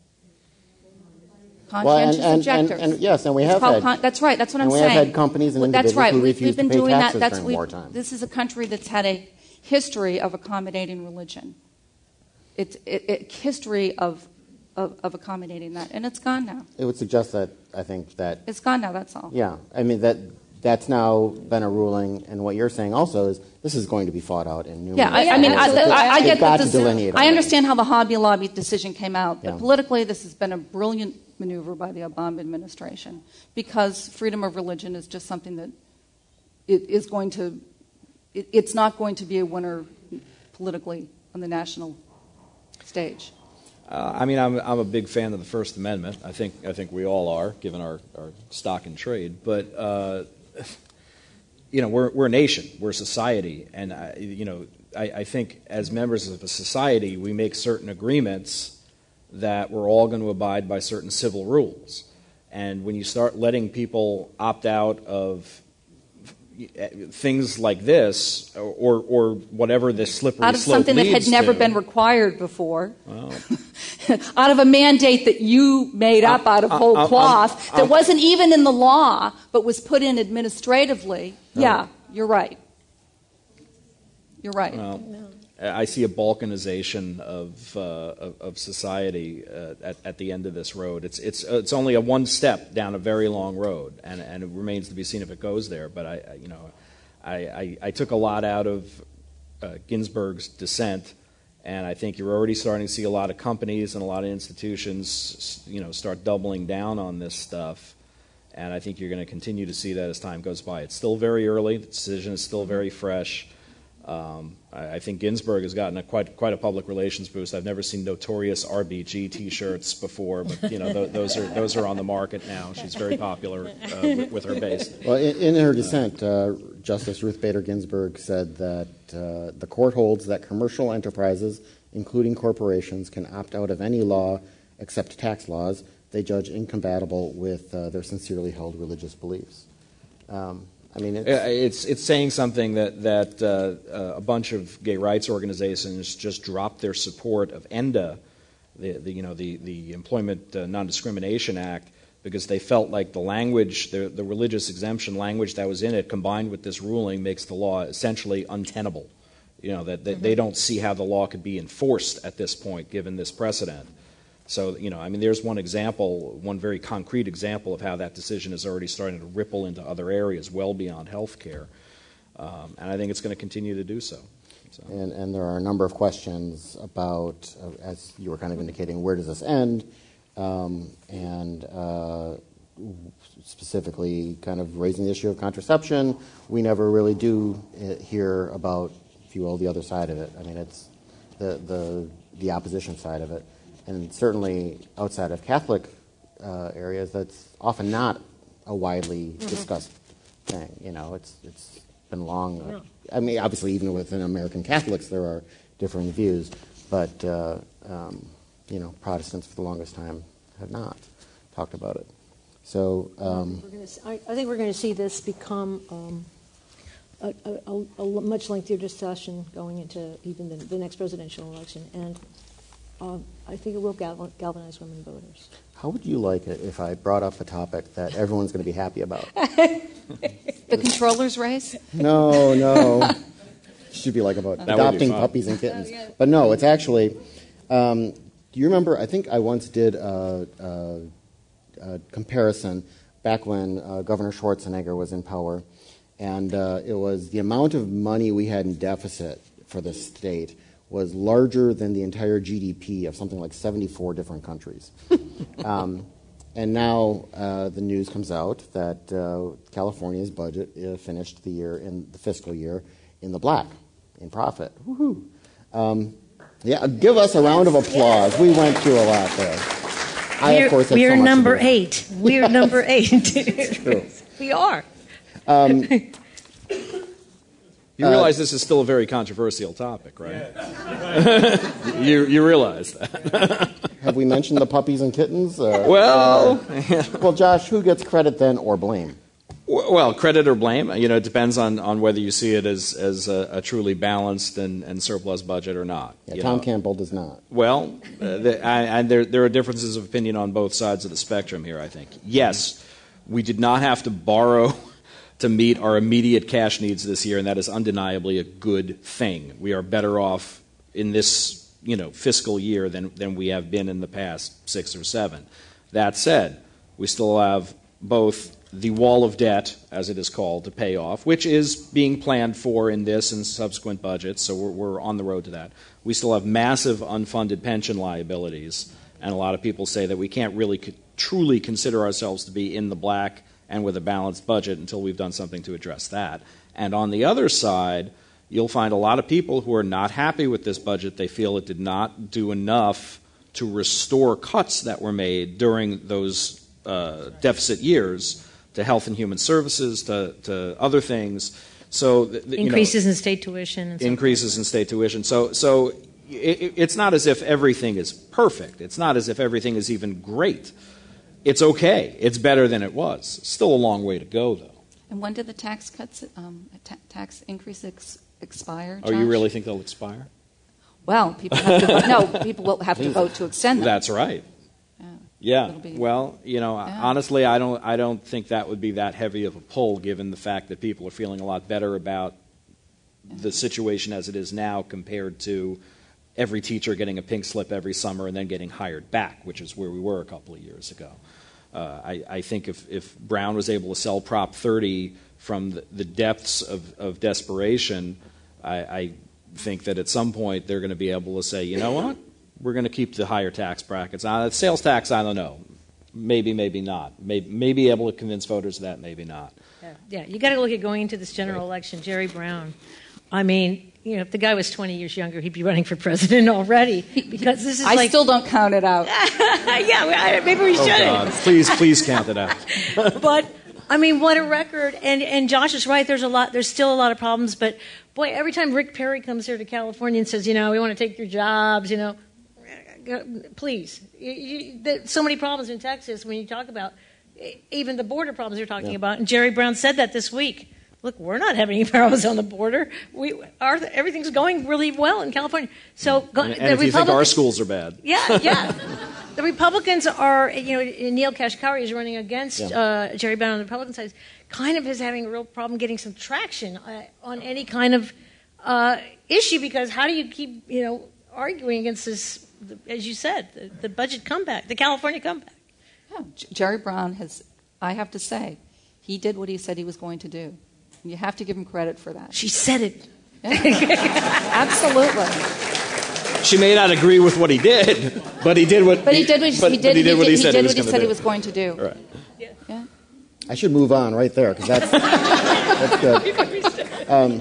Conscientious well, and, and, objectors. And, and, yes, and we it's have had. Con- that's right. That's what I'm and we saying. We have had companies and well, individuals that's right. who We've, refuse we've been to pay doing taxes that. That's during we, wartime. This is a country that's had a history of accommodating religion. It's it, it, history of, of of accommodating that, and it's gone now. It would suggest that I think that it's gone now. That's all. Yeah, I mean that. That's now been a ruling, and what you're saying also is this is going to be fought out in numerous. Yeah, I, I mean, I, I, I get that. This, I understand how the Hobby Lobby decision came out, but yeah. politically, this has been a brilliant maneuver by the Obama administration because freedom of religion is just something that it is going to. It, it's not going to be a winner politically on the national stage. Uh, I mean, I'm I'm a big fan of the First Amendment. I think I think we all are, given our, our stock in trade, but. Uh, You know, we're we're a nation, we're a society, and I, you know, I, I think as members of a society, we make certain agreements that we're all going to abide by certain civil rules. And when you start letting people opt out of things like this, or or, or whatever this slippery out of slope something that had leads never to, been required before. Well, out of a mandate that you made up out of whole I'm, cloth I'm, I'm, that wasn't even in the law but was put in administratively, no. yeah, you're right. You're right. Well, no. I see a balkanization of uh, of, of society uh, at, at the end of this road. It's it's it's only a one step down a very long road, and, and it remains to be seen if it goes there. But I, I you know, I, I, I took a lot out of uh, Ginsburg's dissent. And I think you're already starting to see a lot of companies and a lot of institutions, you know, start doubling down on this stuff. And I think you're going to continue to see that as time goes by. It's still very early. The decision is still very fresh. Um, I, I think Ginsburg has gotten a quite quite a public relations boost. I've never seen notorious R B G T-shirts before, but you know th- those are those are on the market now. She's very popular uh, with, with her base. Well, in, in her dissent, uh, Justice Ruth Bader Ginsburg said that uh, the court holds that commercial enterprises, including corporations, can opt out of any law except tax laws they judge incompatible with uh, their sincerely held religious beliefs. Um, I mean, it's, it's it's saying something that that uh, uh, a bunch of gay rights organizations just dropped their support of ENDA, the, the you know the the Employment uh, Non-Discrimination Act, because they felt like the language, the the religious exemption language that was in it, combined with this ruling, makes the law essentially untenable. You know that, that mm-hmm. they don't see how the law could be enforced at this point, given this precedent. So, you know, I mean, there's one example, one very concrete example of how that decision is already starting to ripple into other areas well beyond health care. Um, and I think it's going to continue to do so. so. And, and there are a number of questions about, uh, as you were kind of indicating, where does this end? Um, and uh, specifically kind of raising the issue of contraception. We never really do hear about, if you will, the other side of it. I mean, it's the the, the opposition side of it. And certainly outside of Catholic uh, areas, that's often not a widely mm-hmm. discussed thing. You know, it's it's been long. Uh, I mean, obviously, even within American Catholics, there are differing views. But uh, um, you know, Protestants for the longest time have not talked about it. So um, we're gonna, I, I think we're going to see this become um, a, a, a much lengthier discussion going into even the, the next presidential election. And Um, I think it will gal- galvanize women voters. How would you like it if I brought up a topic that everyone's going to be happy about? The controller's race? No, no. It should be like about that adopting puppies and kittens. Oh, yeah. But no, it's actually, um, do you remember, I think I once did a, a, a comparison back when uh, Governor Schwarzenegger was in power, and uh, it was the amount of money we had in deficit for the state was larger than the entire G D P of something like seventy-four different countries. um, And now uh, the news comes out that uh, California's budget uh, finished the year in the fiscal year in the black, in profit. Woohoo! Um, yeah, give us a round of applause. We went through a lot there. I, we're, of course, we're so number eight. We're yes. number eight. It's true. We are. Um, You realize this is still a very controversial topic, right? you you realize that. Have we mentioned the puppies and kittens? Uh, well, uh, well, Josh, who gets credit then or blame? Well, credit or blame, you know, it depends on, on whether you see it as, as a, a truly balanced and, and surplus budget or not. Yeah, Tom know. Campbell does not. Well, uh, the, I, and there, there are differences of opinion on both sides of the spectrum here, I think. Yes, we did not have to borrow to meet our immediate cash needs this year, and that is undeniably a good thing. We are better off in this, you know, fiscal year than, than we have been in the past six or seven. That said, we still have both the wall of debt, as it is called, to pay off, which is being planned for in this and subsequent budgets, so we're, we're on the road to that. We still have massive unfunded pension liabilities, and a lot of people say that we can't really co- truly consider ourselves to be in the black and with a balanced budget until we've done something to address that. And on the other side, you'll find a lot of people who are not happy with this budget. They feel it did not do enough to restore cuts that were made during those uh, deficit years to health and human services, to, to other things. So th- th- Increases you know, in state tuition. And increases in state tuition. So, so it, it's not as if everything is perfect. It's not as if everything is even great. It's okay. It's better than it was. Still a long way to go, though. And when do the tax cuts, um, ta- tax increase ex- expire, Oh, Josh? you really think they'll expire? Well, people have to vote. No, people will have to vote to extend them. That's right. Yeah. Yeah. It'll be- Well, you know, Yeah. honestly, I don't. I don't think that would be that heavy of a pull, given the fact that people are feeling a lot better about the situation as it is now compared to every teacher getting a pink slip every summer and then getting hired back, which is where we were a couple of years ago. Uh, I, I think if, if Brown was able to sell Prop thirty from the, the depths of, of desperation, I, I think that at some point they're going to be able to say, you know what, we're going to keep the higher tax brackets. Uh, sales tax, I don't know. Maybe, maybe not. Maybe, maybe able to convince voters of that, maybe not. Yeah, yeah. You got to look at going into this general election. Jerry Brown. I mean, you know, if the guy was twenty years younger, he'd be running for president already. Because this is I like, still don't count it out. yeah, maybe we Oh, shouldn't. God. Please, please count it out. But I mean, what a record! And and Josh is right. There's a lot. There's still a lot of problems. But boy, every time Rick Perry comes here to California and says, you know, we want to take your jobs, you know, please. You, you, there's so many problems in Texas when you talk about even the border problems you're talking Yeah. about. And Jerry Brown said that this week. Look, we're not having any problems on the border. We are. Everything's going really well in California. So, go, And, the and if you think our Republicans- schools are bad. yeah, yeah. The Republicans are, you know, Neil Kashkari is running against Yeah. uh, Jerry Brown on the Republican side. Kind of is having a real problem getting some traction uh, on any kind of uh, issue because how do you keep, you know, arguing against this, as you said, the, the budget comeback, the California comeback? Yeah, J- Jerry Brown has, I have to say, he did what he said he was going to do. You have to give him credit for that. She said it. Yeah. Absolutely. She may not agree with what he did, but he did what But he did what he, but- he but did. he did what he said he was what he gonna said do. he was going to do. Right. Yeah. I should move on right there because that's, that's good. Um,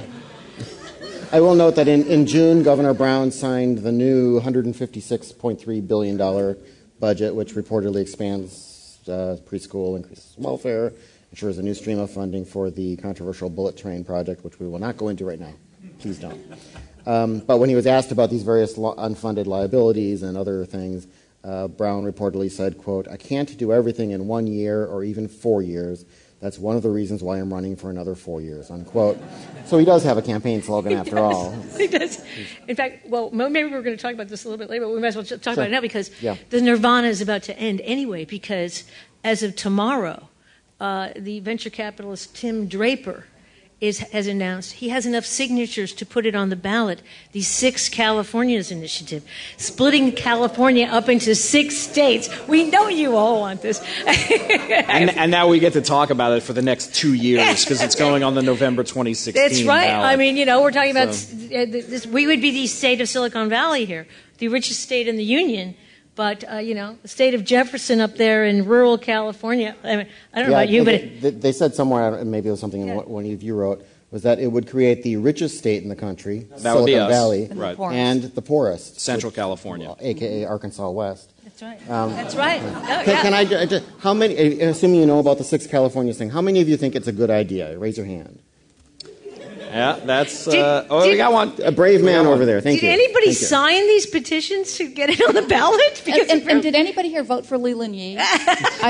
I will note that in, in June, Governor Brown signed the new one hundred fifty-six point three billion dollars budget, which reportedly expands uh, preschool, increases welfare, ensures a new stream of funding for the controversial bullet train project, which we will not go into right now. Please don't. Um, but when he was asked about these various lo- unfunded liabilities and other things, uh, Brown reportedly said, quote, I can't do everything in one year or even four years. That's one of the reasons why I'm running for another four years, unquote. So he does have a campaign slogan He after does. all. He does. In fact, well, maybe we're going to talk about this a little bit later, but we might as well talk about it now because Yeah. the nirvana is about to end anyway because as of tomorrow, uh, the venture capitalist Tim Draper is, has announced he has enough signatures to put it on the ballot, the Six Californias initiative, splitting California up into six states. We know you all want this. And, and now we get to talk about it for the next two years because it's going on the November twenty sixteen That's right. ballot. I mean, you know, we're talking about So- uh, this. We would be the state of Silicon Valley here, the richest state in the union, But, uh, you know, the state of Jefferson up there in rural California, I mean, I don't know yeah, about you, it, but... It, they, they said somewhere, and maybe it was something in Yeah. what one of you wrote, was that it would create the richest state in the country, That Silicon would be us. Valley, And the Right. poorest. and the poorest. Central which- California. A K A Arkansas West. That's right. Um, That's right. Oh, Can, yeah. can I, ju- ju- how many, assuming you know about the six Californias thing, how many of you think it's a good idea? Raise your hand. Yeah, that's. Did- Uh, oh, we did- got one. A brave man got over one. there. Thank Did you. anybody Thank you. sign these petitions to get it on the ballot? And, and, and did anybody here vote for Leland Yee? I'm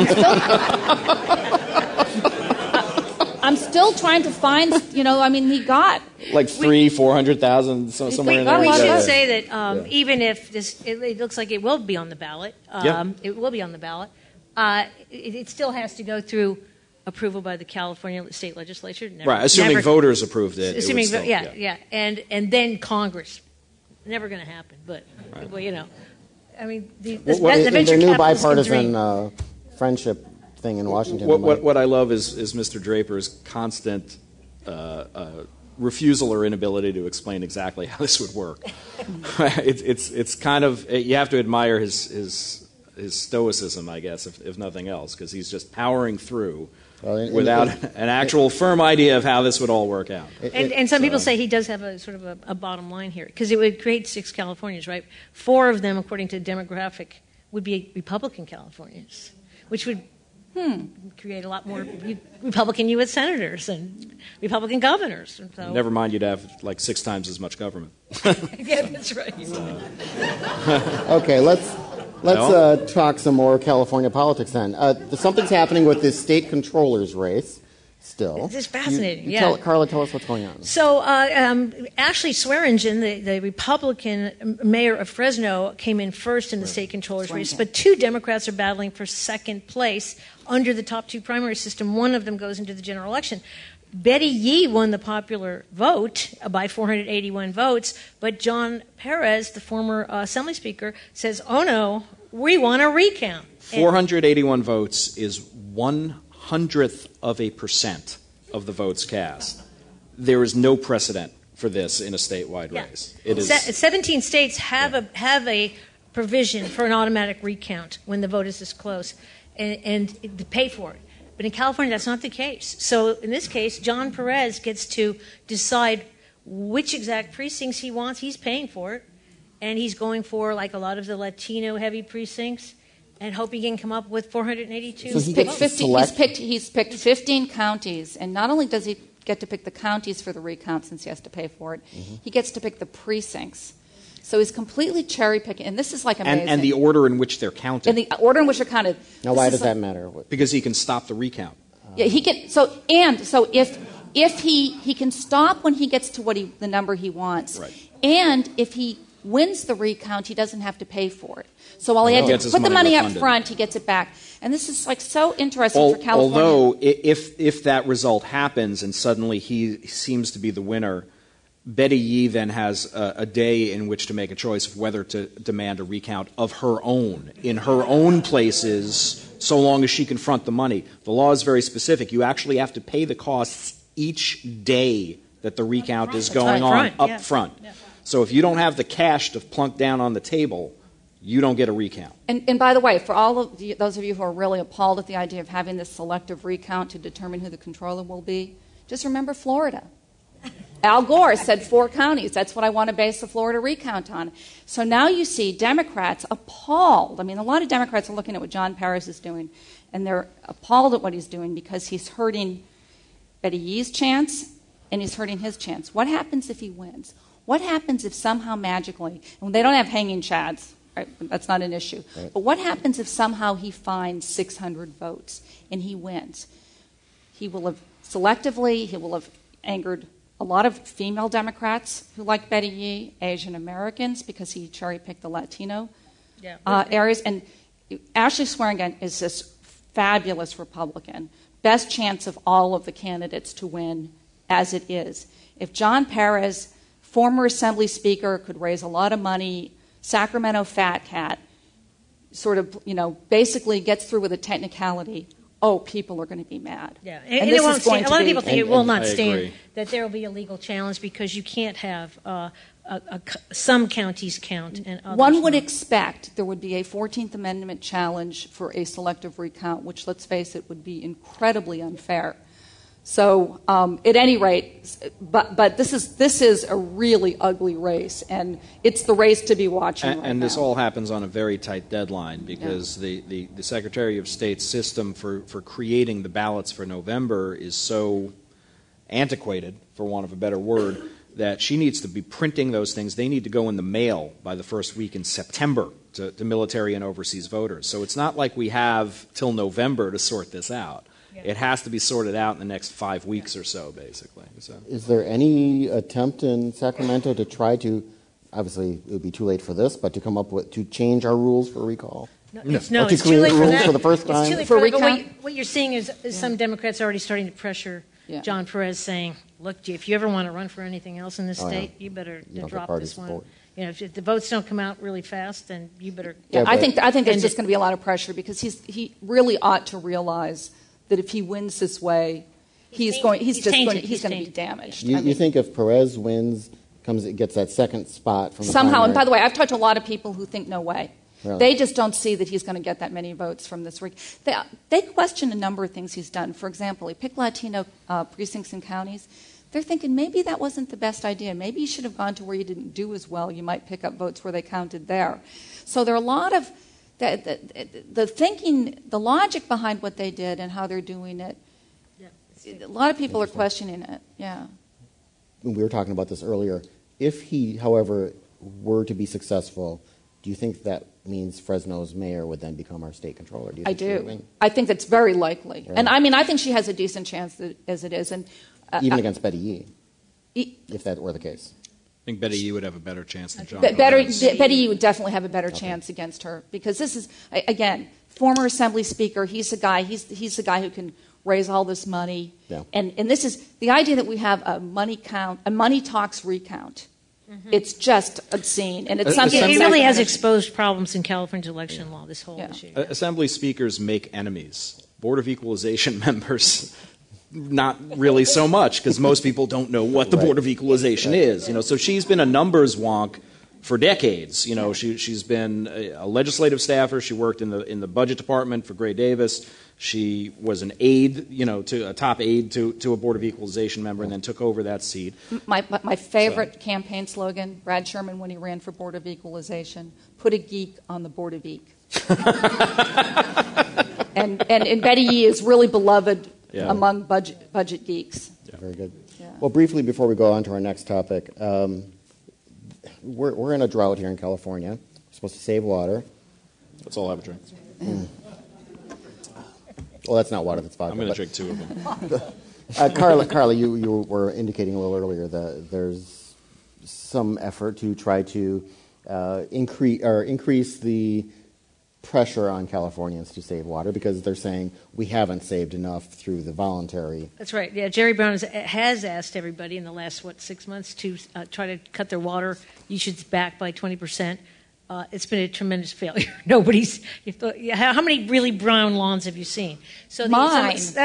still, I'm still trying to find, you know, I mean, he got. Like three, four hundred thousand, so, somewhere we, in there. we Yeah. should Yeah. say that um, Yeah. even if this, it, it looks like it will be on the ballot. Um, Yeah. It will be on the ballot. Uh, it, it still has to go through approval by the California state legislature. Never, Right, assuming never- voters approved it. it would Assuming, still- vo- yeah, yeah, and and then Congress. Never going to happen, but Right. well, you know, I mean, the, What, this, what, the is venture there new capitalists can bipartisan dream. uh, friendship thing in Washington? What, that what, might- what I love is, is Mister Draper's constant uh, uh, refusal or inability to explain exactly how this would work. it's, it's, it's kind of, you have to admire his, his, his stoicism, I guess, if, if nothing else, because he's just powering through Well, in- in- without in- an actual firm idea of how this would all work out. it- And, it- and some people say he does have a sort of a, a bottom line here because it would create six Californias, right? Four of them, according to demographic, would be Republican Californias, which would hmm, create a lot more Re- Republican U S senators and Republican governors. And so, Never mind, you'd have like six times as much government. yeah, that's right. Okay, let's let's No? uh, talk some more California politics then. Uh, th- something's happening with this state controller's race. Still, This is fascinating, You- you yeah. tell, Carla, tell us what's going on. So uh, um, Ashley Swearingen, the, the Republican mayor of Fresno, came in first in the state controller's race, but two Democrats are battling for second place under the top two primary system. One of them goes into the general election. Betty Yee won the popular vote by four hundred eighty-one votes, but John Perez, the former uh, Assembly Speaker, says, oh no, we want a recount. And- four hundred eighty-one votes is one hundredth of a percent of the votes cast. There is no precedent for this in a statewide Yeah. race. It is Se- seventeen states have a have a provision for an automatic recount when the vote is this close, and, and to pay for it. But in California, that's not the case. So in this case, John Perez gets to decide which exact precincts he wants. He's paying for it, and he's going for like a lot of the Latino-heavy precincts, and hoping he can come up with four hundred eighty-two. So he Picked gets to fifty, he's, select- picked, he's picked fifteen counties, and not only does he get to pick the counties for the recount since he has to pay for it, Mm-hmm. he gets to pick the precincts. So he's completely cherry picking, and this is like amazing. and, and the order in which they're counted. And the order in which they're counted. Now, This why is does like- that matter? What- because he can stop the recount. Yeah, he can. So and so if if he he can stop when he gets to what he the number he wants, Right. and if he wins the recount, he doesn't have to pay for it. So while he had He to gets his put the money money up refunded. front, he gets it back. And this is like so interesting Al- for California. Although, i- if, if that result happens and suddenly he seems to be the winner, Betty Yee then has a, a day in which to make a choice of whether to demand a recount of her own, in her own places, so long as she can front the money. The law is very specific. You actually have to pay the costs each day that the recount is going Up on front, up yeah. front. Yeah. So if you don't have the cash to plunk down on the table, you don't get a recount. And, and by the way, for all of the, those of you who are really appalled at the idea of having this selective recount to determine who the controller will be, just remember Florida. Al Gore said four counties. That's what I want to base the Florida recount on. So now you see Democrats appalled. I mean, a lot of Democrats are looking at what John Perez is doing, and they're appalled at what he's doing because he's hurting Betty Yee's chance and he's hurting his chance. What happens if he wins? What happens if somehow magically, and they don't have hanging chads, right? That's not an issue. Right. But what happens if somehow he finds six hundred votes and he wins? He will have selectively, he will have angered a lot of female Democrats who like Betty Yee, Asian Americans, because he cherry-picked the Latino Yeah. uh, areas. And Ashley Swearingen is this fabulous Republican. Best chance of all of the candidates to win as it is. If John Perez, former Assembly Speaker, could raise a lot of money, Sacramento fat cat, sort of, you know, basically gets through with a technicality, oh, people are going to be mad. Yeah, And, and, this it won't is going stand. to A lot of be- people think And- it will and not I stand. agree. That there will be a legal challenge because you can't have uh, a, a, some counties count and others One would not. expect there would be a fourteenth Amendment challenge for a selective recount, which, let's face it, would be incredibly unfair. So, um, at any rate, but but this is this is a really ugly race, and it's the race to be watching. And, right and this now. all happens on a very tight deadline because Yeah. the, the, the Secretary of State's system for, for creating the ballots for November is so antiquated, for want of a better word, that she needs to be printing those things. They need to go in the mail by the first week in September to, to military and overseas voters. So it's not like we have till November to sort this out. It has to be sorted out in the next five weeks or so, basically. So. Is there any attempt in Sacramento to try to, obviously it would be too late for this, but to come up with, to change our rules for recall? No, it's, no, Or to it's too create late for rules that. for the first It's time? too late For for that. But what, recount? you, what you're seeing is, is some Democrats already starting to pressure Yeah. John Perez, saying, "Look, if you ever want to run for anything else in this Oh, yeah. state, you better You don't get drop party this one. support." You know, if, if the votes don't come out really fast, then you better." Yeah, Yeah, I but- think I think there's And- just going to be a lot of pressure because he's he really ought to realize that if he wins this way, he's tainted. going he's, He's just tainted. going he's, He's going to be tainted. damaged. You, I you mean, think if Perez wins, comes gets that second spot from the somehow, and primary- by the way, I've talked to a lot of people who think no way. Really? They just don't see that he's going to get that many votes from this. Rec- they, they question a number of things he's done. For example, he picked Latino uh, precincts and counties. They're thinking maybe that wasn't the best idea. Maybe you should have gone to where you didn't do as well. You might pick up votes where they counted there. So there are a lot of the, the, the thinking, the logic behind what they did and how they're doing it. A lot of people are questioning it. Yeah. we were talking about this earlier. If he, however, were to be successful, do you think that means Fresno's mayor would then become our state controller? Do you I think she would do. win? I think that's very likely. Right. And I mean, I think she has a decent chance that, as it is. And uh, Even uh, against Betty Yee, e- if that were the case. I think Betty Yee would have a better chance than John. Be- better, Perez. Be- Betty Yee would definitely have a better chance against her because this is a- again former Assembly Speaker. He's a guy. He's he's the guy who can raise all this money. Yeah. And and this is the idea that we have a money count, a money talks recount. It's just obscene, and it's Uh, something. It, it Assembly- really has exposed problems in California's election law, this whole Yeah. issue. Uh, Assembly speakers make enemies. Board of Equalization members, not really so much, because most people don't know what the Right. Board of Equalization is. You know, so she's been a numbers wonk for decades. You know, she she's been a, a legislative staffer. She worked in the in the budget department for Gray Davis. She was an aide, you know, to a top aide to, to a Board of Equalization member, and then took over that seat. My, my, my favorite campaign slogan, Brad Sherman, when he ran for Board of Equalization, put a geek on the Board of Eq. and, and, and Betty Yee is really beloved Yeah. among budget, budget geeks. Very good. Yeah. Well, briefly before we go on to our next topic, um, we're, we're in a drought here in California. We're supposed to save water. Let's all have a drink. Well, that's not water, that's vodka. I'm going to but- drink two of them. Uh, Carla, Carla, you, you were indicating a little earlier that there's some effort to try to uh, increase or increase the pressure on Californians to save water because they're saying we haven't saved enough through the voluntary. That's right. Yeah, Jerry Brown has, has asked everybody in the last, what, six months to uh, try to cut their water usage back by twenty percent. Uh, it's been a tremendous failure. Nobody's. You thought, yeah, how, how many really brown lawns have you seen? So the, Mine. So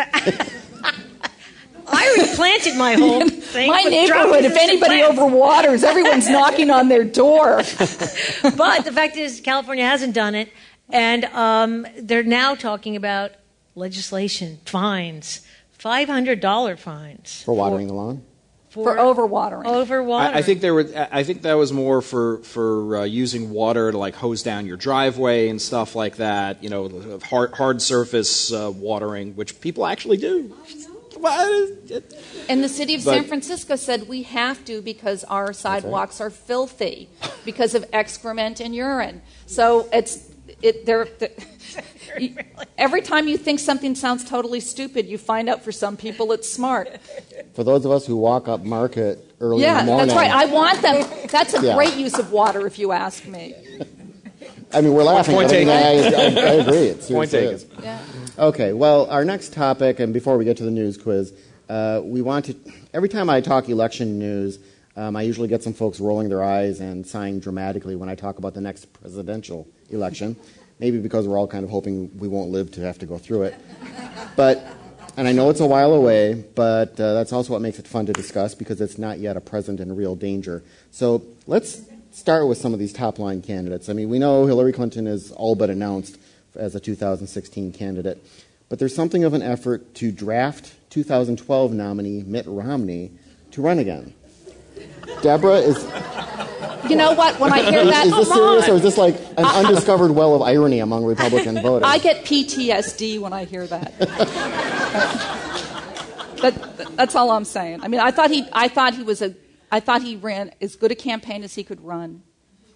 I already planted my whole thing. My with neighborhood, if drought-resistant anybody plants. overwaters, everyone's knocking on their door. But the fact is, California hasn't done it, and um, they're now talking about legislation, fines, five hundred dollars fines For watering the lawn? For overwatering. Overwatering. I, I think there were. I think that was more for for uh, using water to like hose down your driveway and stuff like that. You know, hard hard surface uh, watering, which people actually do. Well, it- And the city of But- San Francisco said we have to because our sidewalks are filthy because of excrement and urine. So it's it. They're, they're, you- every time you think something sounds totally stupid, you find out for some people it's smart. For those of us who walk up Market early in Yeah, the morning. that's right. I want them. That's a Yeah. great use of water, if you ask me. I mean, we're laughing. Point but I, mean, taken. I, I, I agree. It Point seriously taken. is. Yeah. Okay, well, our next topic, and before we get to the news quiz, uh, we want to. Every time I talk election news, um, I usually get some folks rolling their eyes and sighing dramatically when I talk about the next presidential election. Maybe because we're all kind of hoping we won't live to have to go through it. But And I know it's a while away, but uh, that's also what makes it fun to discuss because it's not yet a present and real danger. So let's start with some of these top-line candidates. I mean, we know Hillary Clinton is all but announced as a two thousand sixteen candidate, but there's something of an effort to draft two thousand twelve nominee Mitt Romney to run again. Deborah is... You know what? When I hear that... Is, is this serious, or is this like an undiscovered well of irony among Republican voters? I get P T S D when I hear that. that. That's all I'm saying. I mean, I thought he, I thought he was a, I thought he ran as good a campaign as he could run.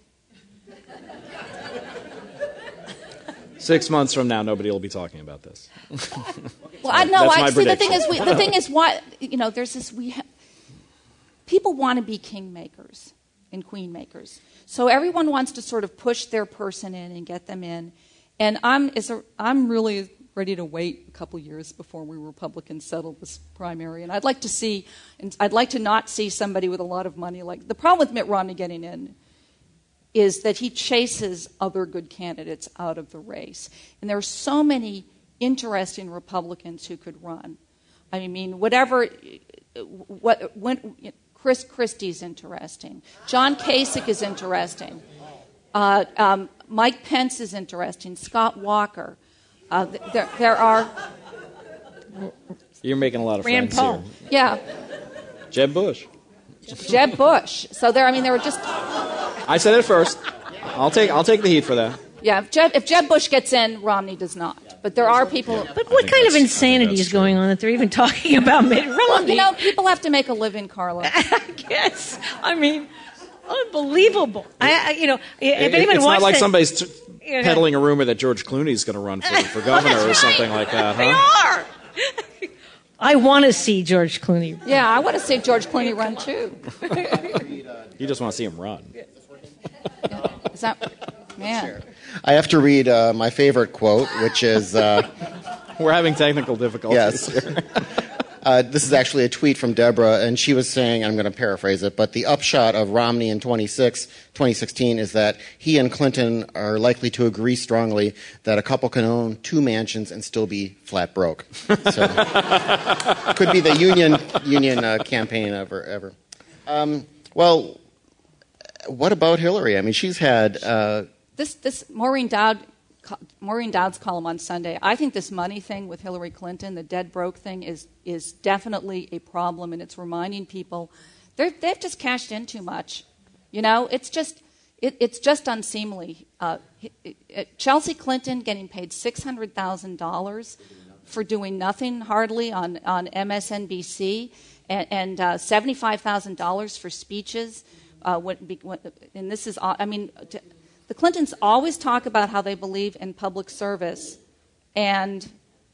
Six months from now, nobody will be talking about this. Well, I know. I see. Prediction. The thing is, we, the thing is, what you know, there's this. We ha- people want to be kingmakers and queen makers, so everyone wants to sort of push their person in and get them in. And I'm, is a, I'm really ready to wait a couple years before we Republicans settle this primary. And I'd like to see, and I'd like to not see somebody with a lot of money. Like the problem with Mitt Romney getting in is that he chases other good candidates out of the race. And there are so many interesting Republicans who could run. I mean, whatever, what, when, Chris Christie's interesting. John Kasich is interesting. Uh, um, Mike Pence is interesting. Scott Walker. Uh, there, there are... You're making a lot of Rand friends Paul. here. Yeah. Jeb Bush. Jeb Bush. So there, I mean, there were just... I said it first. I'll take I'll take the heat for that. Yeah, if Jeb, if Jeb Bush gets in, Romney does not. But there are people... But what kind of insanity is going on that they're even talking about Mitt Romney? Well, you know, people have to make a living, Carla. I guess. I mean, unbelievable. I, I you know, if It- anyone it's watched not like that- somebody's t- you know. peddling a rumor that George Clooney's going to run for, for governor That's or right. something like that, They huh? are. I want to see George Clooney. Yeah, I want to see George Clooney run, too. You just want to see him run. Is that... Man. I have to read uh, my favorite quote, which is... Uh, We're having technical difficulties Yes. here. uh, this is actually a tweet from Deborah, and she was saying, I'm going to paraphrase it, but the upshot of Romney in twenty sixteen is that he and Clinton are likely to agree strongly that a couple can own two mansions and still be flat broke. So, could be the union union uh, campaign ever. ever. Um, well, what about Hillary? I mean, she's had... Uh, This, this Maureen Dowd, Maureen Dowd's column on Sunday. I think this money thing with Hillary Clinton, the dead broke thing, is is definitely a problem, and it's reminding people they're, they've just cashed in too much. You know, it's just it, it's just unseemly. Uh, it, it, Chelsea Clinton getting paid six hundred thousand dollars for doing nothing hardly on on M S N B C, and, and uh, seventy five thousand dollars for speeches. Uh, when, when, and this is, I mean. To, The Clintons always talk about how they believe in public service, and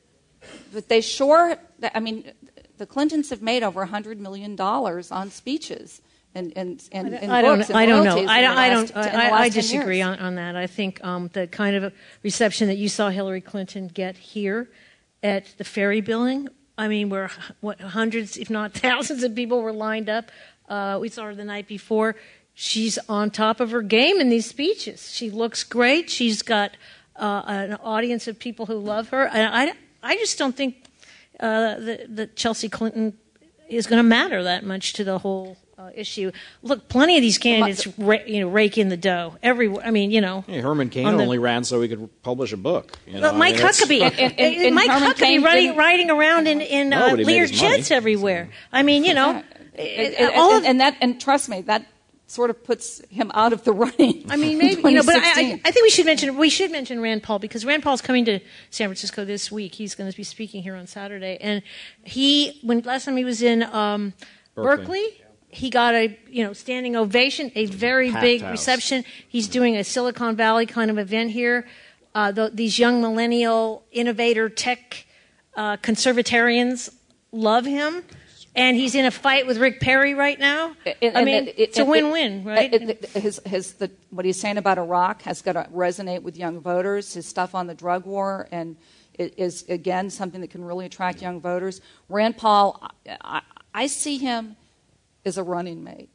but they sure, I mean, the Clintons have made over one hundred million dollars on speeches and, and, and, and I don't, books and I don't know. royalties I in don't. the I last- don't. in the I, I last ten disagree years. on, on that. I think um, the kind of reception that you saw Hillary Clinton get here at the Ferry Building. I mean, where what hundreds, if not thousands, of people were lined up. Uh, we saw her the night before. She's on top of her game in these speeches. She looks great. She's got uh, an audience of people who love her. And I, I just don't think uh, that, that Chelsea Clinton is going to matter that much to the whole uh, issue. Look, plenty of these candidates, ra- you know, rake in the dough. Every, I mean, you know. Hey, Herman Cain on the- only ran so he could publish a book. You know? Well, I Mike mean, it's- Huckabee, And- and- and- and Mike Herman Huckabee Cain riding, didn't- riding around in in uh, Nobody made Lear his money. jets everywhere. I mean, you know, And, it- and- all and- of and that, and trust me, that sort of puts him out of the running. I mean, in maybe, you know, but I, I, twenty sixteen. I think we should mention we should mention Rand Paul because Rand Paul's coming to San Francisco this week. He's going to be speaking here on Saturday, and he when last time he was in um, Berkeley. Berkeley, he got a you know standing ovation, a very Packed big house. reception. He's doing a Silicon Valley kind of event here. Uh, the, these young millennial innovator tech uh, conservatarians love him. And he's in a fight with Rick Perry right now. And- I and mean, it- it's a it- win-win, it- right? it- it- his, his, the, what he's saying about Iraq has got to resonate with young voters. His stuff on the drug war and it is again something that can really attract young voters. Rand Paul, I, I, I see him as a running mate.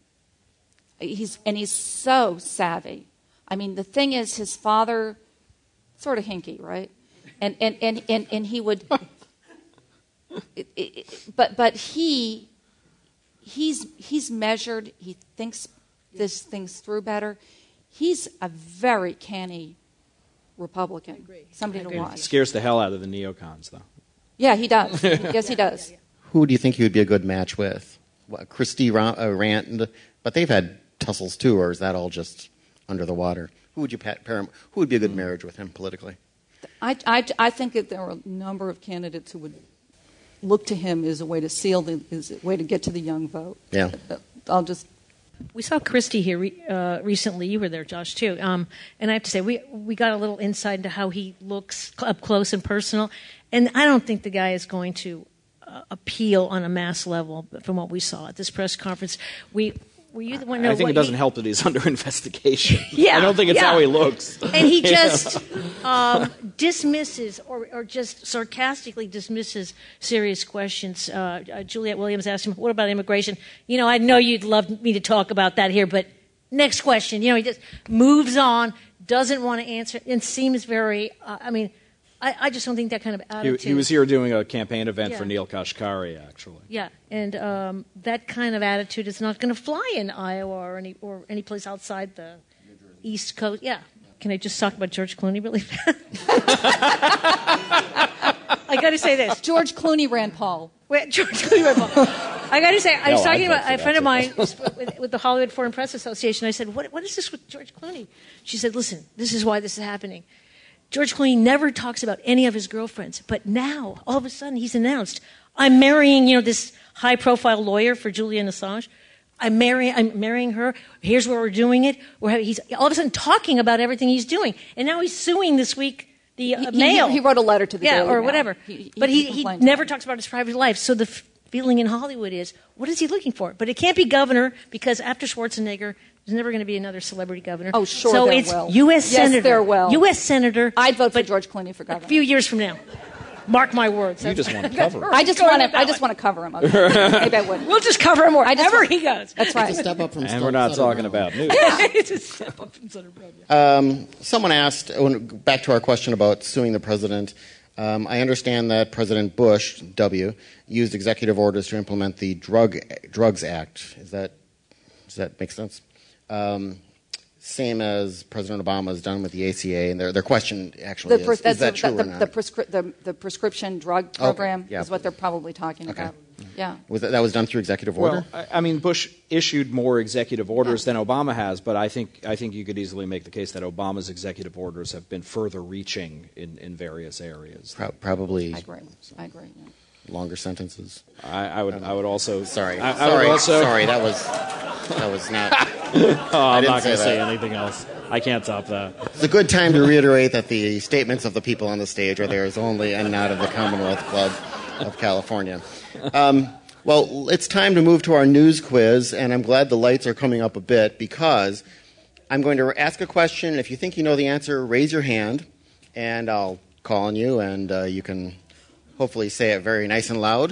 He's and he's so savvy. I mean, the thing is, his father, sort of hinky, right? And and and and, and he would. it, it, but but he he's he's measured. He thinks this things through better. He's a very canny Republican. I agree. Somebody I to watch. Scares the hell out of the neocons, though. Yeah, he does. Yes, he does. Who do you think he would be a good match with? What, Christie uh, Rand, but they've had tussles too, or is that all just under the water? Who would you pair him? Who would be a good marriage with him politically? I, I, I think that there are a number of candidates who would look to him as a way to seal the as a way to get to the young vote. Yeah, I'll just. We saw Christie here re- uh, recently. You were there, Josh, too. Um, and I have to say, we we got a little insight into how he looks up close and personal. And I don't think the guy is going to uh, appeal on a mass level from what we saw at this press conference. We. Were you the one? I think it doesn't he, help that he's under investigation. Yeah, I don't think it's yeah. how he looks. And he just um, dismisses or, or just sarcastically dismisses serious questions. Uh, uh, Juliette Williams asked him, what about immigration? You know, I know you'd love me to talk about that here, but next question. You know, he just moves on, doesn't want to answer, and seems very, uh, I mean, I, I just don't think that kind of attitude. He, he was here doing a campaign event yeah. for Neil Kashkari, actually. Yeah, and um, that kind of attitude is not going to fly in Iowa or any or any place outside the East Coast. Yeah. Can I just talk about George Clooney really fast? I got to say this. George Clooney ran Paul. Wait, George Clooney ran Paul. I got to say, I was no, talking I'd about a friend that of mine with, with the Hollywood Foreign Press Association. I said, what, what is this with George Clooney? She said, listen, this is why this is happening. George Clooney never talks about any of his girlfriends, but now, all of a sudden, he's announced, I'm marrying, you know, this high-profile lawyer for Julian Assange. I'm marrying, I'm marrying her. Here's where we're doing it. We're having, he's all of a sudden talking about everything he's doing, and now he's suing this week the uh, he, Mail. He, he wrote a letter to the yeah, Daily or Mail. whatever. He, he, but he, he, he never talks about his private life. So the f- feeling in Hollywood is, what is he looking for? But it can't be governor because after Schwarzenegger, there's never going to be another celebrity governor. Oh, sure So there it's will. U S Yes, senator. there will. U S senator. I'd vote for but George Clooney for governor. A few years from now. Mark my words. You just want to cover him. I just want to. I just want to cover him. Okay. Maybe I would. We'll just cover him wherever want, he goes. That's right. Step up from And we're not talking about news. Um, someone asked, back to our question about suing the president, um, I understand that President Bush, W, used executive orders to implement the Drug Drugs Act. Is that, does that make sense? Um, same as President Obama has done with the A C A, and their, their question actually The, is, is that the, true the, or not? the, prescri- the, the prescription drug program okay, yeah. is what they're probably talking okay. about. Yeah. Was that, that was done through executive order? Well, I, I mean, Bush issued more executive orders yeah. than Obama has, but I think I think you could easily make the case that Obama's executive orders have been further reaching in, in various areas. Pro- probably. I agree. I agree. Yeah. Longer sentences. I, I would. I would also. Sorry. I, I sorry. would also, sorry. That was. That was not. oh, I'm not going to say, say anything else. I can't top that. It's a good time to reiterate that the statements of the people on the stage are theirs only and not of the Commonwealth Club of California. Um, well, it's time to move to our news quiz, and I'm glad the lights are coming up a bit because I'm going to ask a question. If you think you know the answer, raise your hand, and I'll call on you, and uh, you can hopefully say it very nice and loud.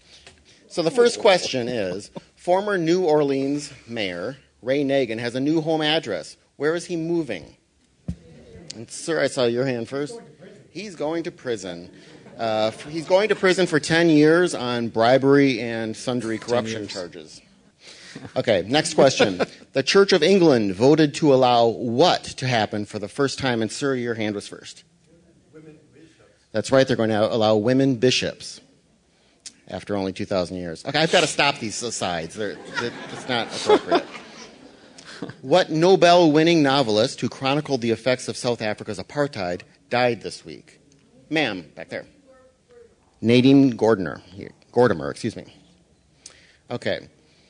So the first question is, former New Orleans Mayor Ray Nagin has a new home address. Where is he moving? And, sir, I saw your hand first. He's going to prison. Uh, he's going to prison for ten years on bribery and sundry corruption charges. Okay, next question. The Church of England voted to allow what to happen for the first time? And, sir, your hand was first. Women bishops. That's right. They're going to allow women bishops after only two thousand years. Okay, I've got to stop these asides. They're, they're, it's not appropriate. What Nobel-winning novelist who chronicled the effects of South Africa's apartheid died this week? Ma'am, back there. Nadine Gordimer. Gordimer, excuse me. Okay.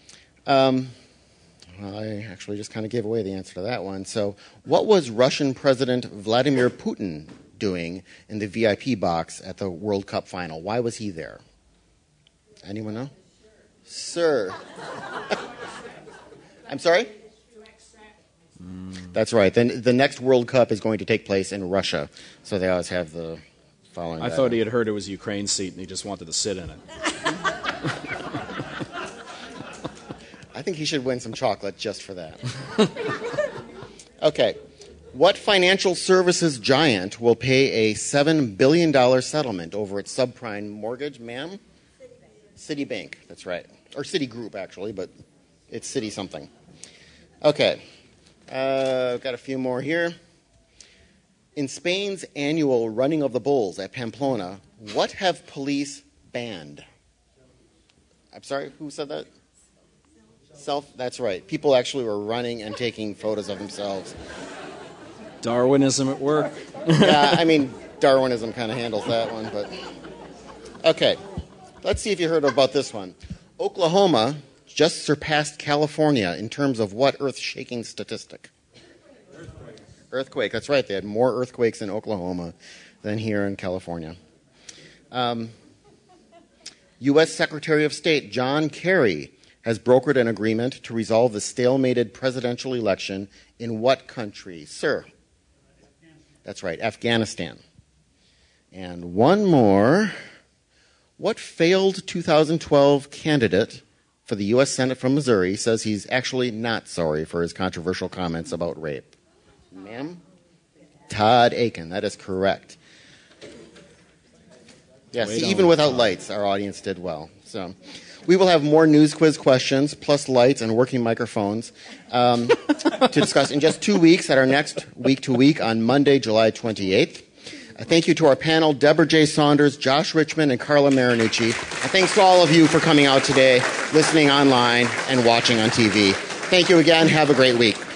Um, well, I actually just kind of gave away the answer to that one. So, what was Russian President Vladimir Putin doing in the V I P box at the World Cup final? Why was he there? Anyone know? Sir. I'm sorry? That's right. Then the next World Cup is going to take place in Russia, so they always have the following. I thought he had heard it was Ukraine's seat, and he just wanted to sit in it. I think he should win some chocolate just for that. Okay. What financial services giant will pay a seven billion dollars settlement over its subprime mortgage, ma'am? Citibank, that's right. Or Citigroup, actually, but it's Citi something. Okay. Uh, I've got a few more here. In Spain's annual Running of the Bulls at Pamplona, what have police banned? I'm sorry, who said that? Self, that's right. People actually were running and taking photos of themselves. Darwinism at work. Yeah, I mean, Darwinism kind of handles that one, but... Okay, let's see if you heard about this one. Oklahoma just surpassed California in terms of what earth-shaking statistic? Earthquake. Earthquake, that's right. They had more earthquakes in Oklahoma than here in California. Um, U S Secretary of State John Kerry has brokered an agreement to resolve the stalemated presidential election in what country? Sir? That's right, Afghanistan. And one more. What failed two thousand twelve candidate for the U S Senate from Missouri says he's actually not sorry for his controversial comments about rape? Ma'am? Todd Akin, that is correct. Yes, Wait even on, without Todd. lights, our audience did well. So, we will have more news quiz questions, plus lights and working microphones, um, to discuss in just two weeks at our next Week to Week on Monday, July twenty-eighth. Uh, thank you to our panel, Deborah J. Saunders, Josh Richmond, and Carla Marinucci. And thanks to all of you for coming out today, listening online, and watching on T V. Thank you again. Have a great week.